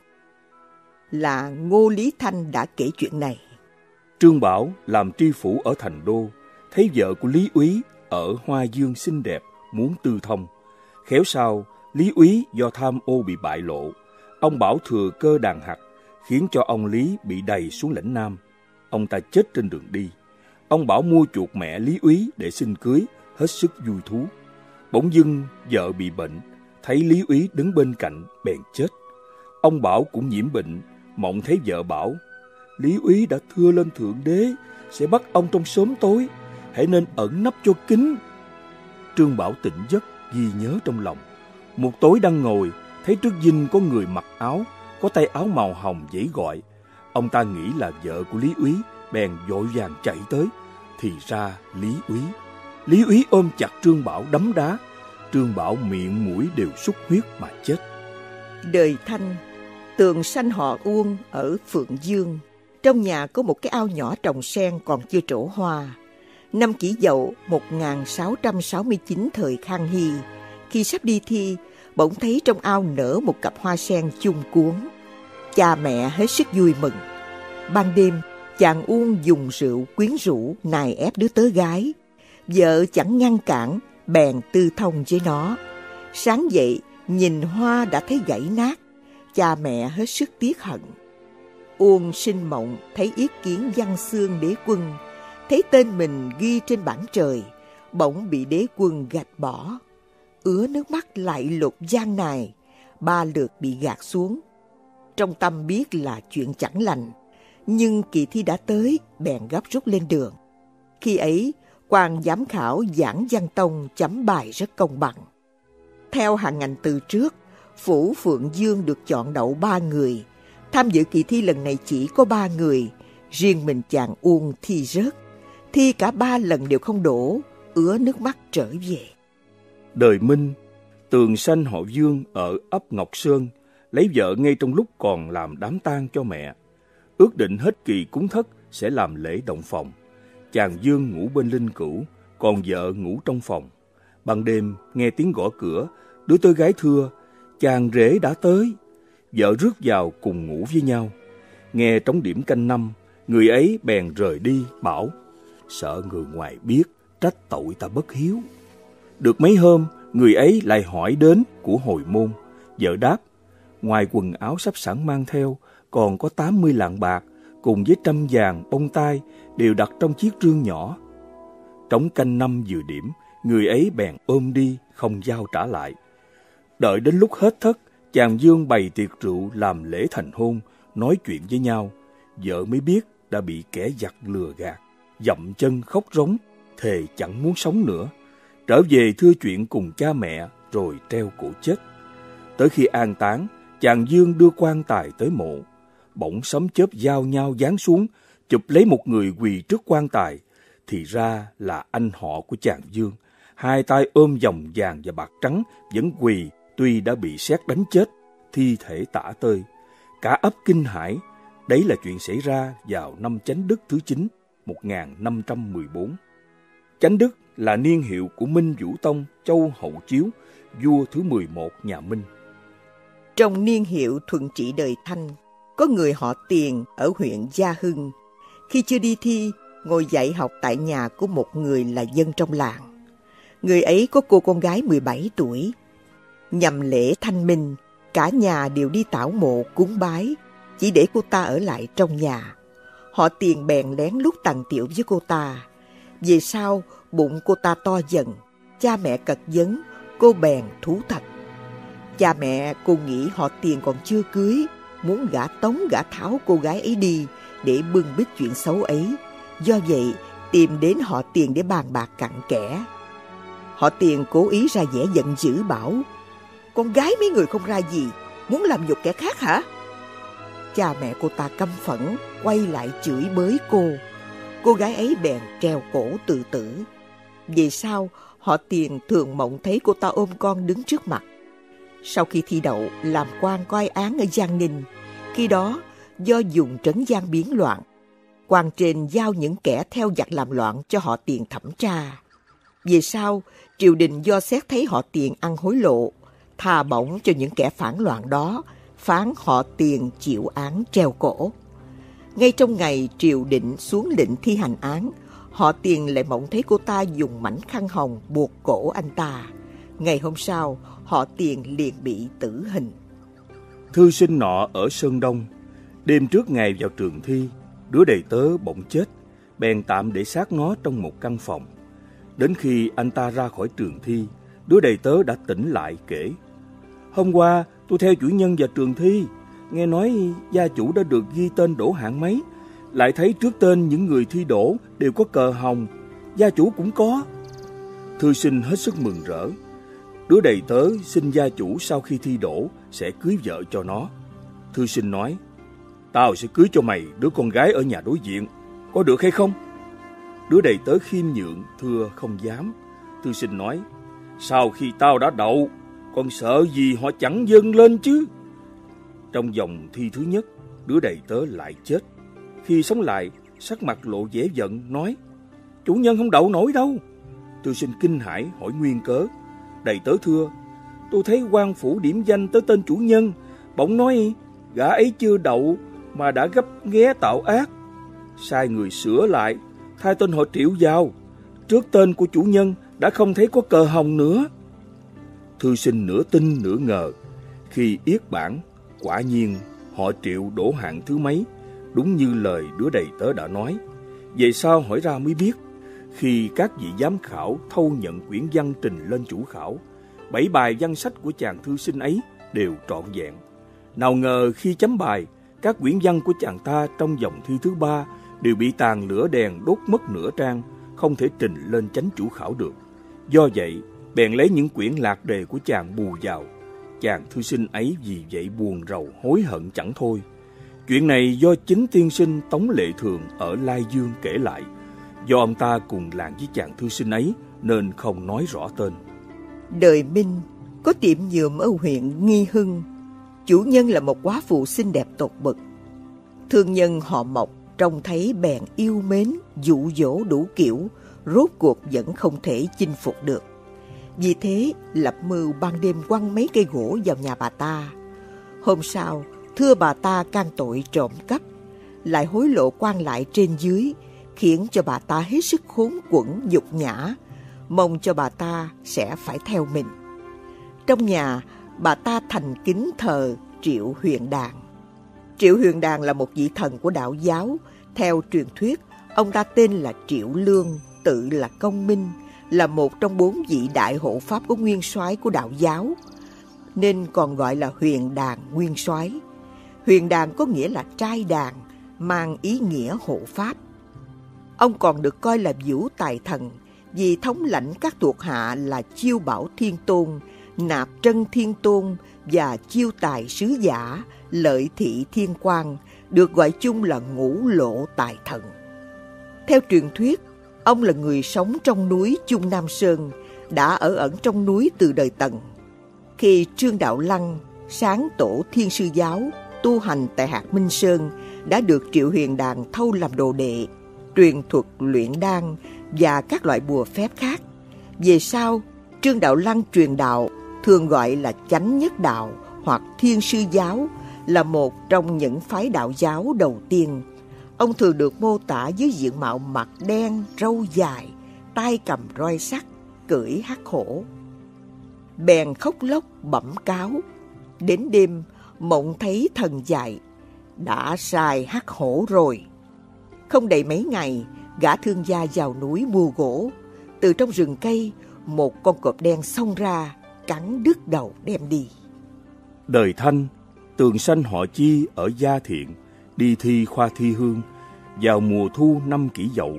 Là Ngô Lý Thanh đã kể chuyện này. Trương Bảo làm tri phủ ở Thành Đô, thấy vợ của Lý Úy ở Hoa Dương xinh đẹp, muốn tư thông. Khéo sao Lý Úy do tham ô bị bại lộ, ông Bảo thừa cơ đàn hạt, khiến cho ông Lý bị đày xuống lãnh Nam. Ông ta chết trên đường đi. Ông Bảo mua chuộc mẹ Lý Úy để xin cưới, hết sức vui thú. Bỗng dưng vợ bị bệnh, thấy Lý Úy đứng bên cạnh bèn chết. Ông Bảo cũng nhiễm bệnh, mộng thấy vợ bảo: Lý Úy đã thưa lên Thượng Đế sẽ bắt ông trong sớm tối, hãy nên ẩn nấp cho kín. Trương Bảo tỉnh giấc, ghi nhớ trong lòng. Một tối đang ngồi, thấy trước dinh có người mặc áo, có tay áo màu hồng giãy gọi. Ông ta nghĩ là vợ của Lý Úy, bèn vội vàng chạy tới. Thì ra Lý Úy. Lý Úy ôm chặt Trương Bảo đấm đá. Trương Bảo miệng mũi đều súc huyết mà chết. Đời Thanh, tường sanh họ Uông ở Phượng Dương. Trong nhà có một cái ao nhỏ trồng sen còn chưa trổ hoa. Năm Kỷ Dậu 1669 thời Khang Hy, khi sắp đi thi, bỗng thấy trong ao nở một cặp hoa sen chung cuốn. Cha mẹ hết sức vui mừng. Ban đêm, chàng Uông dùng rượu quyến rũ nài ép đứa tớ gái. Vợ chẳng ngăn cản, bèn tư thông với nó. Sáng dậy, nhìn hoa đã thấy gãy nát. Cha mẹ hết sức tiếc hận. Uông sinh mộng thấy yết kiến Văn Xương đế quân, thấy tên mình ghi trên bảng trời, bỗng bị đế quân gạch bỏ. Ứa nước mắt lại lục gian nài, 3 lượt bị gạt xuống. Trong tâm biết là chuyện chẳng lành, nhưng kỳ thi đã tới, bèn gấp rút lên đường. Khi ấy, quan giám khảo Giảng Văn Tông chấm bài rất công bằng. Theo hàng ngành từ trước, phủ Phượng Dương được chọn đậu 3 người. Tham dự kỳ thi lần này chỉ có 3 người, riêng mình chàng Uông thi rớt. Thi cả 3 lần đều không đỗ, ứa nước mắt trở về. Đời Minh, tường sanh họ Dương ở ấp Ngọc Sơn, lấy vợ ngay trong lúc còn làm đám tang cho mẹ. Ước định hết kỳ cúng thất sẽ làm lễ động phòng. Chàng Dương ngủ bên linh cữu, còn vợ ngủ trong phòng. Ban đêm nghe tiếng gõ cửa, đứa tớ gái thưa: chàng rể đã tới. Vợ rước vào cùng ngủ với nhau. Nghe trống điểm canh 5, người ấy bèn rời đi, bảo: sợ người ngoài biết, trách tội ta bất hiếu. Được mấy hôm, người ấy lại hỏi đến của hồi môn. Vợ đáp: Ngoài quần áo sắp sẵn mang theo, còn có 80 lạng bạc cùng với 100 vàng bông tai đều đặt trong chiếc rương nhỏ. Trống canh năm vừa điểm, người ấy bèn ôm đi, không giao trả lại. Đợi đến lúc hết thất, chàng Dương bày tiệc rượu làm lễ thành hôn, nói chuyện với nhau. Vợ mới biết đã bị kẻ giặc lừa gạt, dậm chân khóc rống, thề chẳng muốn sống nữa. Trở về thưa chuyện cùng cha mẹ, rồi treo cổ chết. Tới khi an táng, chàng Dương đưa quan tài tới mộ. Bỗng sấm chớp giao nhau giáng xuống, chụp lấy một người quỳ trước quan tài. Thì ra là anh họ của chàng Dương, hai tay ôm vòng vàng và bạc trắng, vẫn quỳ tuy đã bị sét đánh chết, thi thể tả tơi. Cả ấp kinh hãi. Đấy là chuyện xảy ra vào năm Chánh Đức thứ 9, 1514. Chánh Đức là niên hiệu của Minh Vũ Tông Châu Hậu Chiếu, vua thứ 11 nhà Minh. Trong niên hiệu Thuận Trị đời Thanh, có người họ Tiền ở huyện Gia Hưng. Khi chưa đi thi, ngồi dạy học tại nhà của một người là dân trong làng. Người ấy có cô con gái 17 tuổi. Nhằm lễ thanh minh, cả nhà đều đi tảo mộ cúng bái, chỉ để cô ta ở lại trong nhà. Họ Tiền bèn lén lút tằng tiệu với cô ta. Về sau, bụng cô ta to dần, cha mẹ cật vấn, cô bèn thú thật. Cha mẹ cô nghĩ họ Tiền còn chưa cưới, muốn gả tống gả tháo cô gái ấy đi để bưng bít chuyện xấu ấy. Do vậy, tìm đến họ Tiền để bàn bạc cặn kẽ. Họ Tiền cố ý ra vẻ giận dữ bảo: con gái mấy người không ra gì, muốn làm nhục kẻ khác hả? Cha mẹ cô ta căm phẫn, quay lại chửi bới cô. Cô gái ấy bèn treo cổ tự tử. Về sau, họ Tiền thường mộng thấy cô ta ôm con đứng trước mặt. Sau khi thi đậu làm quan coi án ở Giang Ninh, khi đó do dùng trấn Giang biến loạn, quan trên giao những kẻ theo giặc làm loạn cho họ Tiền thẩm tra. Về sau, triều đình do xét thấy họ Tiền ăn hối lộ, tha bổng cho những kẻ phản loạn đó, phán họ Tiền chịu án treo cổ. Ngay trong ngày triều định xuống lệnh thi hành án, họ Tiền lại mộng thấy cô ta dùng mảnh khăn hồng buộc cổ anh ta. Ngày hôm sau, họ Tiền liền bị tử hình. Thư sinh nọ ở Sơn Đông, đêm trước ngày vào trường thi, đứa đầy tớ bỗng chết, bèn tạm để xác nó trong một căn phòng. Đến khi anh ta ra khỏi trường thi, đứa đầy tớ đã tỉnh lại kể: hôm qua tôi theo chủ nhân vào trường thi, nghe nói gia chủ đã được ghi tên đỗ hạng mấy, lại thấy trước tên những người thi đỗ đều có cờ hồng, gia chủ cũng có. Thư sinh hết sức mừng rỡ. Đứa đầy tớ xin gia chủ sau khi thi đỗ sẽ cưới vợ cho nó. Thư sinh nói: tao sẽ cưới cho mày đứa con gái ở nhà đối diện, có được hay không? Đứa đầy tớ khiêm nhượng thưa không dám. Thư sinh nói: sau khi tao đã đậu, còn sợ gì họ chẳng dâng lên chứ. Trong vòng thi thứ nhất, đứa đầy tớ lại chết. Khi sống lại, sắc mặt lộ vẻ giận, nói: chủ nhân không đậu nổi đâu. Thư sinh kinh hãi hỏi nguyên cớ. Đầy tớ thưa: tôi thấy quan phủ điểm danh tới tên chủ nhân, bỗng nói gã ấy chưa đậu mà đã gấp nghé tạo ác. Sai người sửa lại, thay tên họ Triệu vào. Trước tên của chủ nhân đã không thấy có cờ hồng nữa. Thư sinh nửa tin nửa ngờ. Khi yết bản, quả nhiên họ Triệu đỗ hạng thứ mấy, đúng như lời đứa đầy tớ đã nói. Về sau hỏi ra mới biết, khi các vị giám khảo thâu nhận quyển văn trình lên chủ khảo, 7 bài văn sách của chàng thư sinh ấy đều trọn vẹn. Nào ngờ khi chấm bài, các quyển văn của chàng ta trong vòng thi thứ 3 đều bị tàn lửa đèn đốt mất nửa trang, không thể trình lên chánh chủ khảo được. Do vậy, bèn lấy những quyển lạc đề của chàng bù vào. Chàng thư sinh ấy vì vậy buồn rầu hối hận chẳng thôi. Chuyện này do chính tiên sinh Tống Lệ Thường ở Lai Dương kể lại. Do ông ta cùng làng với chàng thư sinh ấy nên không nói rõ tên. Đời Minh có tiệm nhuộm ở huyện Nghi Hưng. Chủ nhân là một quá phụ xinh đẹp tột bậc. Thương nhân họ Mộc trông thấy bèn yêu mến, dụ dỗ đủ kiểu, rốt cuộc vẫn không thể chinh phục được. Vì thế lập mưu ban đêm quăng mấy cây gỗ vào nhà bà ta. Hôm sau, thưa bà ta can tội trộm cắp, lại hối lộ quan lại trên dưới, khiến cho bà ta hết sức khốn quẫn nhục nhã, mong cho bà ta sẽ phải theo mình. Trong nhà, bà ta thành kính thờ Triệu Huyền Đàn. Triệu Huyền Đàn là một vị thần của đạo giáo. Theo truyền thuyết, ông ta tên là Triệu Lương, tự là Công Minh, là một trong 4 vị đại hộ pháp của nguyên soái của đạo giáo, nên còn gọi là Huyền Đàn nguyên soái. Huyền Đàn có nghĩa là trai đàn, mang ý nghĩa hộ pháp. Ông còn được coi là Vũ Tài Thần vì thống lãnh các thuộc hạ là Chiêu Bảo Thiên Tôn, Nạp Trân Thiên Tôn và Chiêu Tài Sứ Giả, Lợi Thị Thiên Quang, được gọi chung là Ngũ Lộ Tài Thần. Theo truyền thuyết, ông là người sống trong núi Chung Nam Sơn, đã ở ẩn trong núi từ đời Tần. Khi Trương Đạo Lăng, sáng tổ Thiên Sư Giáo, tu hành tại Hạt Minh Sơn, đã được Triệu Huyền Đàn thâu làm đồ đệ, truyền thuật luyện đan và các loại bùa phép khác. Về sau, Trương Đạo Lăng truyền đạo, thường gọi là Chánh Nhất Đạo hoặc Thiên Sư Giáo, là một trong những phái đạo giáo đầu tiên. Ông thường được mô tả với diện mạo mặt đen, râu dài, tay cầm roi sắt, cưỡi hắc hổ. Bèn khóc lóc bẩm cáo. Đến đêm, mộng thấy thần dạy, đã sai hắc hổ rồi. Không đầy mấy ngày, gã thương gia vào núi mua gỗ. Từ trong rừng cây, một con cọp đen xông ra, cắn đứt đầu đem đi. Đời Thanh, tường sanh họ Chi ở Gia Thiện, đi thi khoa thi hương. Vào mùa thu năm Kỷ Dậu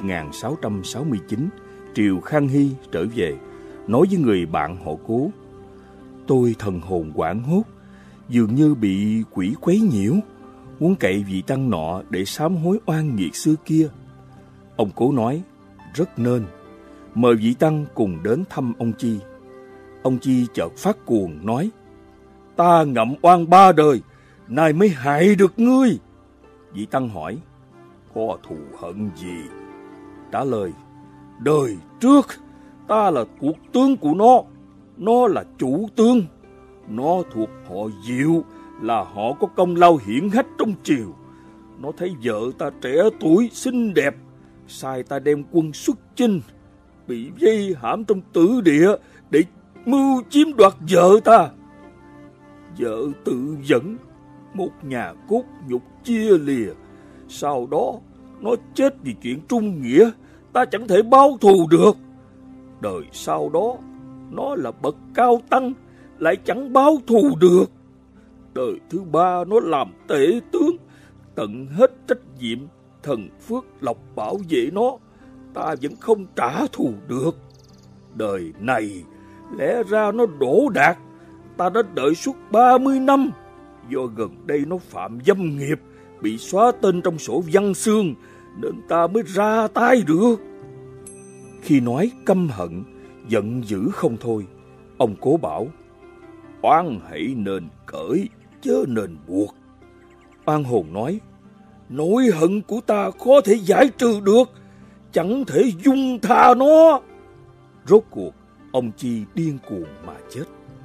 1669, Triều Khang Hy trở về, nói với người bạn họ Cố: tôi thần hồn hoảng hốt, dường như bị quỷ quấy nhiễu, muốn cậy vị tăng nọ để sám hối oan nghiệt xưa kia. Ông Cố nói: rất nên, mời vị tăng cùng đến thăm ông Chi. Ông Chi chợt phát cuồng nói: ta ngậm oan 3 đời, nay mới hại được ngươi. Vị tăng hỏi: có thù hận gì? Trả lời: đời trước ta là thuộc tướng của nó là chủ tướng. Nó thuộc họ Diệu, là họ có công lao hiển hách trong triều. Nó thấy vợ ta trẻ tuổi, xinh đẹp, sai ta đem quân xuất chinh, bị vây hãm trong tử địa để mưu chiếm đoạt vợ ta. Vợ tự dẫn, một nhà cốt nhục chia lìa. Sau đó nó chết vì chuyện trung nghĩa, ta chẳng thể báo thù được. Đời sau đó nó là bậc cao tăng, lại chẳng báo thù được. Đời thứ 3 nó làm tể tướng, tận hết trách nhiệm, thần phước lộc bảo vệ nó, ta vẫn không trả thù được. Đời này lẽ ra nó đổ đạt, ta đã đợi suốt 30 năm. Do gần đây nó phạm dâm nghiệp, bị xóa tên trong sổ văn xương, nên ta mới ra tay được. Khi nói căm hận, giận dữ không thôi, ông Cố bảo: oan hãy nên cởi, chớ nên buộc. Oan hồn nói: nỗi hận của ta khó thể giải trừ được, chẳng thể dung tha nó. Rốt cuộc, ông Chi điên cuồng mà chết.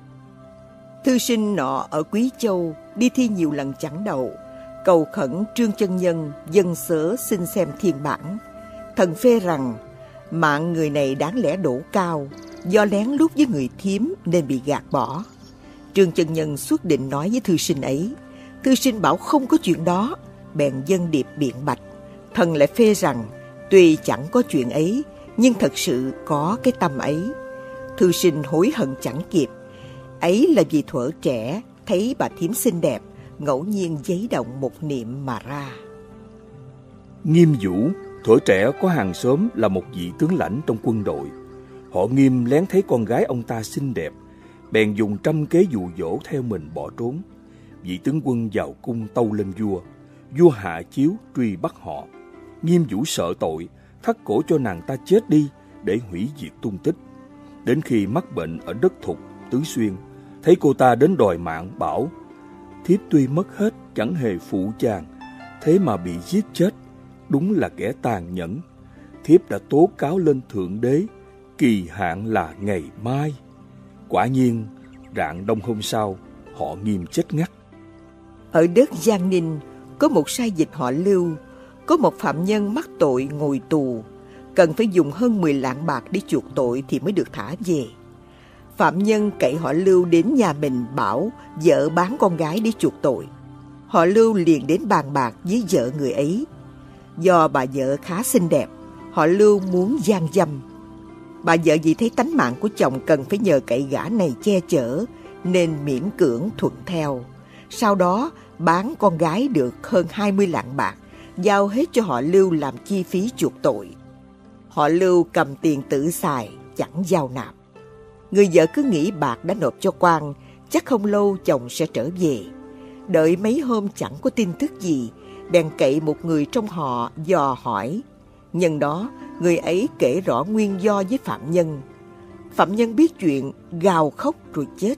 Thư sinh nọ ở Quý Châu đi thi nhiều lần chẳng đậu, cầu khẩn Trương Chân Nhân dâng sớ xin xem thiên bản. Thần phê rằng mạng người này đáng lẽ đổ cao, do lén lút với người thiếm nên bị gạt bỏ. Trương Chân Nhân xuất định nói với thư sinh ấy. Thư sinh bảo không có chuyện đó, bèn dâng điệp biện bạch. Thần lại phê rằng tuy chẳng có chuyện ấy, nhưng thật sự có cái tâm ấy. Thư sinh hối hận chẳng kịp. Ấy là vì thuở trẻ thấy bà thím xinh đẹp, ngẫu nhiên giấy động một niệm mà ra. Nghiêm Vũ thuở trẻ có hàng xóm là một vị tướng lãnh trong quân đội. Họ Nghiêm lén thấy con gái ông ta xinh đẹp, bèn dùng trăm kế dụ dỗ theo mình bỏ trốn. Vị tướng quân vào cung tâu lên vua. Vua hạ chiếu truy bắt họ. Nghiêm Vũ sợ tội, thắt cổ cho nàng ta chết đi để hủy diệt tung tích. Đến khi mắc bệnh ở đất Thục, Tứ Xuyên, thấy cô ta đến đòi mạng, bảo: thiếp tuy mất hết chẳng hề phụ chàng, thế mà bị giết chết, đúng là kẻ tàn nhẫn. Thiếp đã tố cáo lên Thượng Đế, kỳ hạn là ngày mai. Quả nhiên, rạng đông hôm sau, họ Nghiêm chết ngắt. Ở đất Giang Ninh, có một sai dịch họ Lưu, có một phạm nhân mắc tội ngồi tù, cần phải dùng hơn 10 lạng bạc để chuộc tội thì mới được thả về. Phạm nhân cậy họ Lưu đến nhà mình bảo vợ bán con gái để chuộc tội. Họ Lưu liền đến bàn bạc với vợ người ấy. Do bà vợ khá xinh đẹp, họ Lưu muốn gian dâm. Bà vợ vì thấy tánh mạng của chồng cần phải nhờ cậy gã này che chở, nên miễn cưỡng thuận theo. Sau đó bán con gái được hơn 20 lạng bạc, giao hết cho họ Lưu làm chi phí chuộc tội. Họ Lưu cầm tiền tự xài, chẳng giao nạp. Người vợ cứ nghĩ bạc đã nộp cho quan, chắc không lâu chồng sẽ trở về. Đợi mấy hôm chẳng có tin tức gì, bèn cậy một người trong họ dò hỏi. Nhân đó, người ấy kể rõ nguyên do với phạm nhân. Phạm nhân biết chuyện, gào khóc rồi chết.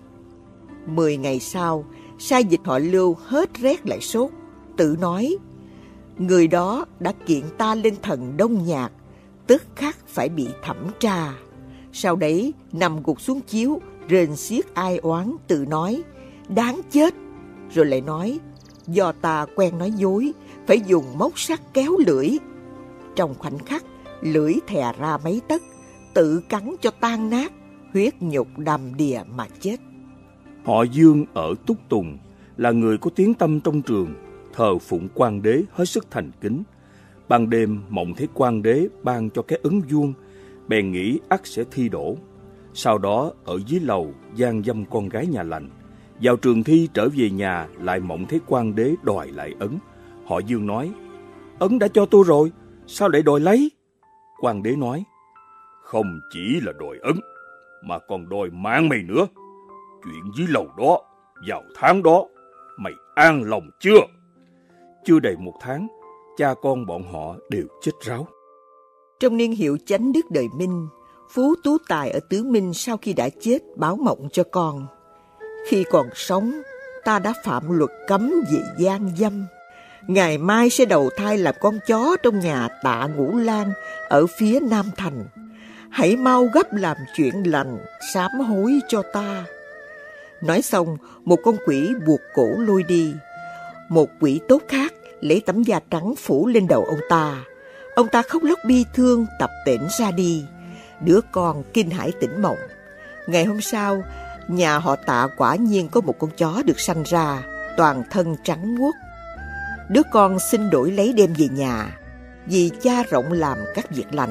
10 ngày sau, sai dịch họ Lưu hết rét lại sốt, tự nói: người đó đã kiện ta lên thần Đông Nhạc, tức khắc phải bị thẩm tra. Sau đấy nằm gục xuống chiếu, rên xiết ai oán, tự nói: đáng chết. Rồi lại nói: do ta quen nói dối, phải dùng móc sắt kéo lưỡi. Trong khoảnh khắc, lưỡi thè ra mấy tấc, tự cắn cho tan nát, huyết nhục đầm đìa mà chết. Họ Dương ở Túc Tùng là người có tiếng tăm trong trường, thờ phụng quan đế hết sức thành kính. Ban đêm mộng thấy quan đế ban cho cái ấn vuông, bèn nghĩ ắt sẽ thi đỗ. Sau đó ở dưới lầu gian dâm con gái nhà lành. Vào trường thi trở về nhà lại mộng thấy quan đế đòi lại ấn. Họ Dương nói: ấn đã cho tôi rồi, sao lại đòi lấy? Quan đế nói: không chỉ là đòi ấn, mà còn đòi mạng mày nữa. Chuyện dưới lầu đó, vào tháng đó, mày an lòng chưa? Chưa đầy 1 tháng, cha con bọn họ đều chết ráo. Trong niên hiệu Chánh Đức đời Minh, Phú Tú Tài ở Tứ Minh sau khi đã chết báo mộng cho con: khi còn sống, ta đã phạm luật cấm về gian dâm. Ngày mai sẽ đầu thai làm con chó trong nhà Tạ Ngũ Lan ở phía Nam Thành. Hãy mau gấp làm chuyện lành, sám hối cho ta. Nói xong, một con quỷ buộc cổ lôi đi. Một quỷ tốt khác lấy tấm da trắng phủ lên đầu ông ta. Ông ta khóc lóc bi thương, tập tễnh ra đi. Đứa con kinh hãi tỉnh mộng. Ngày hôm sau, nhà họ Tạ quả nhiên có một con chó được sanh ra, toàn thân trắng muốt. Đứa con xin đổi lấy đem về nhà, vì cha rộng làm các việc lành.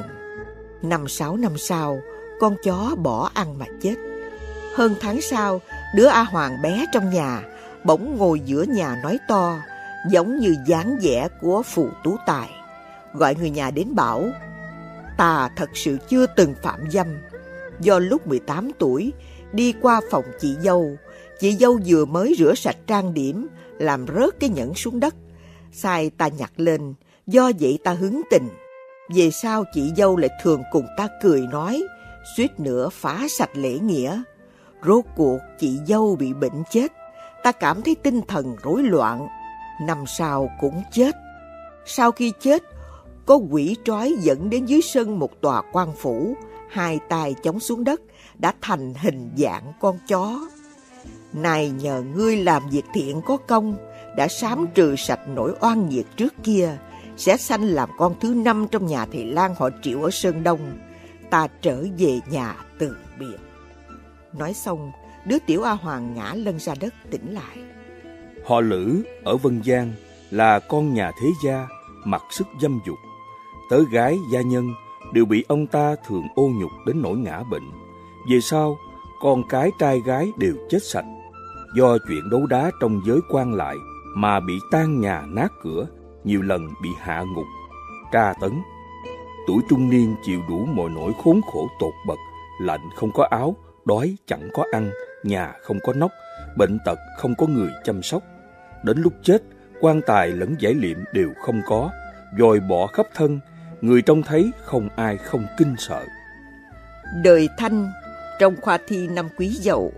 5-6 năm sau, con chó bỏ ăn mà chết. Hơn tháng sau, đứa A Hoàng bé trong nhà bỗng ngồi giữa nhà nói to, giống như dáng vẻ của Phù Tú Tài. Gọi người nhà đến bảo: ta thật sự chưa từng phạm dâm. Do lúc 18 tuổi, đi qua phòng chị dâu vừa mới rửa sạch trang điểm, làm rớt cái nhẫn xuống đất. Sai ta nhặt lên, do vậy ta hứng tình. Về sau chị dâu lại thường cùng ta cười nói, suýt nữa phá sạch lễ nghĩa. Rốt cuộc chị dâu bị bệnh chết, ta cảm thấy tinh thần rối loạn. Năm sau cũng chết. Sau khi chết, có quỷ trói dẫn đến dưới sân một tòa quan phủ, 2 tay chống xuống đất, đã thành hình dạng con chó. Này nhờ ngươi làm việc thiện có công, đã sám trừ sạch nỗi oan nghiệt trước kia, sẽ sanh làm con thứ 5 trong nhà thầy lang họ Triệu ở Sơn Đông. Ta trở về nhà từ biệt. Nói xong, đứa tiểu A Hoàng ngã lăn ra đất tỉnh lại. Họ Lữ ở Vân Giang là con nhà thế gia, mặc sức dâm dục. Tớ gái gia nhân đều bị ông ta thường ô nhục đến nỗi ngã bệnh. Về sau, con cái trai gái đều chết sạch. Do chuyện đấu đá trong giới quan lại mà bị tan nhà nát cửa, nhiều lần bị hạ ngục, tra tấn. Tuổi trung niên chịu đủ mọi nỗi khốn khổ tột bậc, lạnh không có áo, đói chẳng có ăn, nhà không có nóc, bệnh tật không có người chăm sóc. Đến lúc chết, quan tài lẫn giải liệm đều không có, dòi bỏ khắp thân, người trông thấy không ai không kinh sợ. Đời Thanh trong khoa thi năm Quý Dậu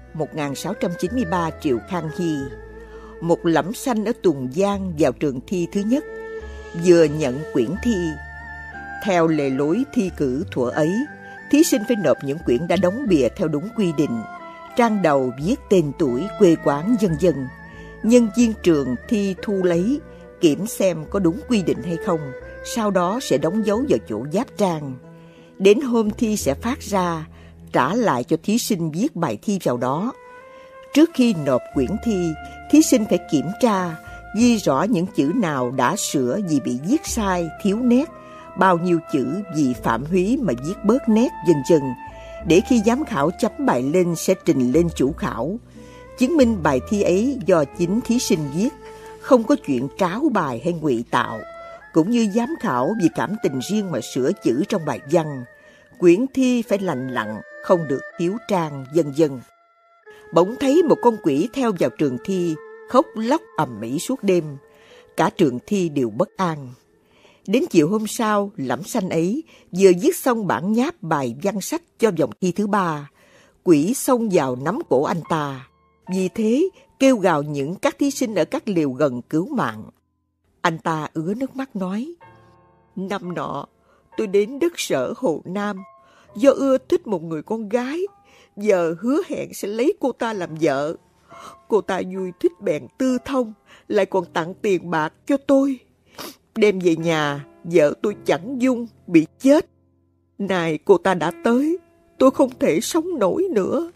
1693 Triệu Khang Hy, một lẫm sanh ở Tùng Giang vào trường thi thứ nhất, vừa nhận quyển thi. Theo lề lối thi cử thuở ấy, thí sinh phải nộp những quyển đã đóng bìa theo đúng quy định, trang đầu viết tên tuổi, quê quán vân vân. Nhân viên trường thi thu lấy, kiểm xem có đúng quy định hay không, sau đó sẽ đóng dấu vào chỗ giáp trang. Đến hôm thi sẽ phát ra, trả lại cho thí sinh viết bài thi vào đó. Trước khi nộp quyển thi, thí sinh phải kiểm tra, ghi rõ những chữ nào đã sửa vì bị viết sai, thiếu nét, bao nhiêu chữ vì phạm húy mà viết bớt nét, vân vân, để khi giám khảo chấm bài lên sẽ trình lên chủ khảo, chứng minh bài thi ấy do chính thí sinh viết, không có chuyện tráo bài hay ngụy tạo, cũng như giám khảo vì cảm tình riêng mà sửa chữ trong bài văn. Quyển thi phải lành lặn, không được thiếu trang, vân vân. Bỗng thấy một con quỷ theo vào trường thi, khóc lóc ầm ĩ suốt đêm. Cả trường thi đều bất an. Đến chiều hôm sau, Lẫm Xanh ấy vừa viết xong bản nháp bài văn sách cho vòng thi thứ 3, quỷ xông vào nắm cổ anh ta. Vì thế, kêu gào những các thí sinh ở các lều gần cứu mạng. Anh ta ứa nước mắt nói: "Năm nọ, tôi đến đất Sở Hồ Nam, do ưa thích một người con gái, giờ hứa hẹn sẽ lấy cô ta làm vợ. Cô ta vui thích bèn tư thông, lại còn tặng tiền bạc cho tôi. Đem về nhà, vợ tôi chẳng dung, bị chết. Này cô ta đã tới, tôi không thể sống nổi nữa."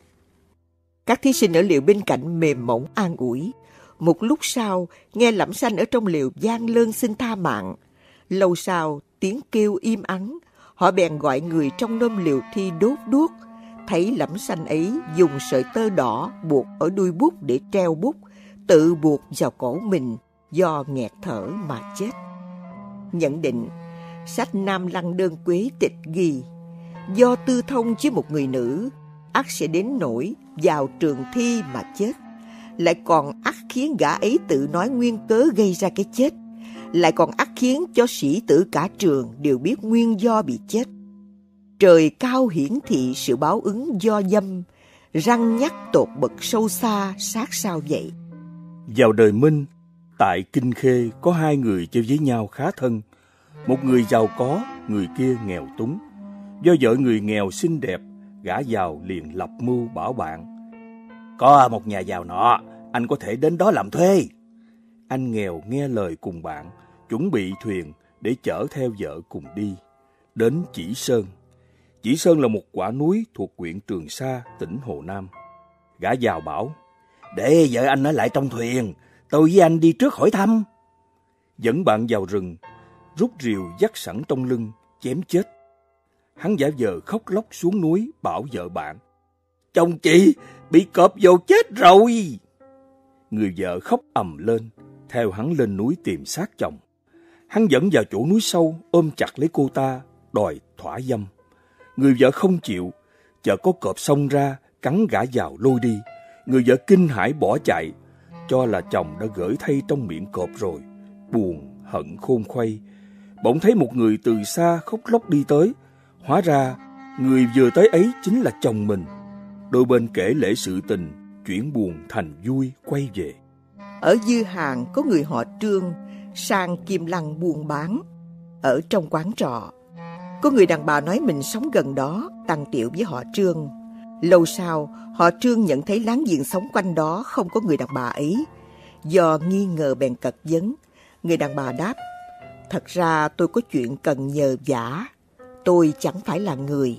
Các thí sinh ở lều bên cạnh mềm mỏng an ủi. Một lúc sau, nghe Lẫm Xanh ở trong lều van lơn xin tha mạng. Lâu sau, tiếng kêu im ắng, họ bèn gọi người trong nôm lều thi đốt đuốc. Thấy Lẫm Xanh ấy dùng sợi tơ đỏ buộc ở đuôi bút để treo bút, tự buộc vào cổ mình, do nghẹt thở mà chết. Nhận định, sách Nam Lăng Đơn Quế Tịch ghi, do tư thông với một người nữ, ắt sẽ đến nỗi vào trường thi mà chết. Lại còn ắt khiến gã ấy tự nói nguyên cớ gây ra cái chết. Lại còn ắt khiến cho sĩ tử cả trường đều biết nguyên do bị chết. Trời cao hiển thị sự báo ứng do dâm, răng nhắc tột bậc sâu xa sát sao vậy. Vào đời Minh, tại Kinh Khê có hai người chơi với nhau khá thân. Một người giàu có, người kia nghèo túng. Do vợ người nghèo xinh đẹp, gã giàu liền lập mưu bảo bạn: "Có một nhà giàu nọ, anh có thể đến đó làm thuê." Anh nghèo nghe lời cùng bạn, chuẩn bị thuyền để chở theo vợ cùng đi. Đến Chỉ Sơn. Chỉ Sơn là một quả núi thuộc huyện Trường Sa, tỉnh Hồ Nam. Gã giàu bảo: "Để vợ anh ở lại trong thuyền, tôi với anh đi trước hỏi thăm." Dẫn bạn vào rừng, rút rìu dắt sẵn trong lưng, chém chết. Hắn giả vờ khóc lóc xuống núi bảo vợ bạn: "Chồng chị bị cọp vồ chết rồi." Người vợ khóc ầm lên, theo hắn lên núi tìm xác chồng. Hắn dẫn vào chỗ núi sâu, ôm chặt lấy cô ta, đòi thỏa dâm. Người vợ không chịu, chợt có cọp xông ra, cắn gã giàu lôi đi. Người vợ kinh hãi bỏ chạy, cho là chồng đã gửi thây trong miệng cọp rồi. Buồn, hận khôn khuây. Bỗng thấy một người từ xa khóc lóc đi tới. Hóa ra, người vừa tới ấy chính là chồng mình. Đôi bên kể lễ sự tình, chuyển buồn thành vui quay về. Ở Dư Hàng có người họ Trương sang Kim Lăng buôn bán. Ở trong quán trọ, có người đàn bà nói mình sống gần đó, tằng tiệu với họ Trương. Lâu sau, họ Trương nhận thấy láng giềng sống quanh đó không có người đàn bà ấy. Do nghi ngờ bèn cật vấn. Người đàn bà đáp: "Thật ra tôi có chuyện cần nhờ vả. Tôi chẳng phải là người.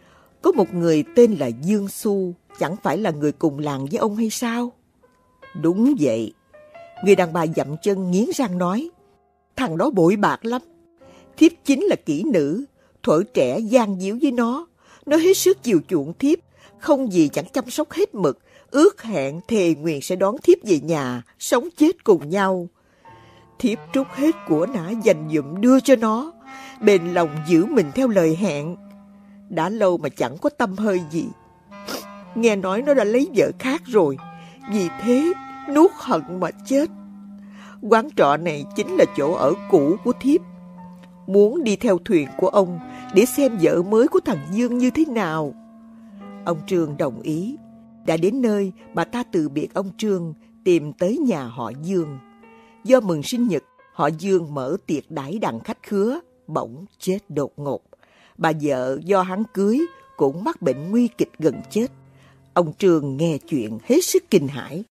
Có một người tên là Dương Xu, chẳng phải là người cùng làng với ông hay sao?" "Đúng vậy." Người đàn bà dậm chân nghiến răng nói: "Thằng đó bội bạc lắm. Thiếp chính là kỹ nữ, thuở trẻ gian díu với nó. Nó hết sức chiều chuộng thiếp, không gì chẳng chăm sóc hết mực, ước hẹn thề nguyện sẽ đón thiếp về nhà, sống chết cùng nhau. Thiếp trút hết của nã dành dụm đưa cho nó, bền lòng giữ mình theo lời hẹn. Đã lâu mà chẳng có tăm hơi gì. Nghe nói nó đã lấy vợ khác rồi, vì thế nuốt hận mà chết. Quán trọ này chính là chỗ ở cũ của thiếp. Muốn đi theo thuyền của ông để xem vợ mới của thằng Dương như thế nào." Ông Trương đồng ý. Đã đến nơi, bà ta từ biệt ông Trương, tìm tới nhà họ Dương. Do mừng sinh nhật, họ Dương mở tiệc đãi đặng khách khứa, bỗng chết đột ngột. Bà vợ do hắn cưới cũng mắc bệnh nguy kịch gần chết. Ông Trương nghe chuyện hết sức kinh hãi.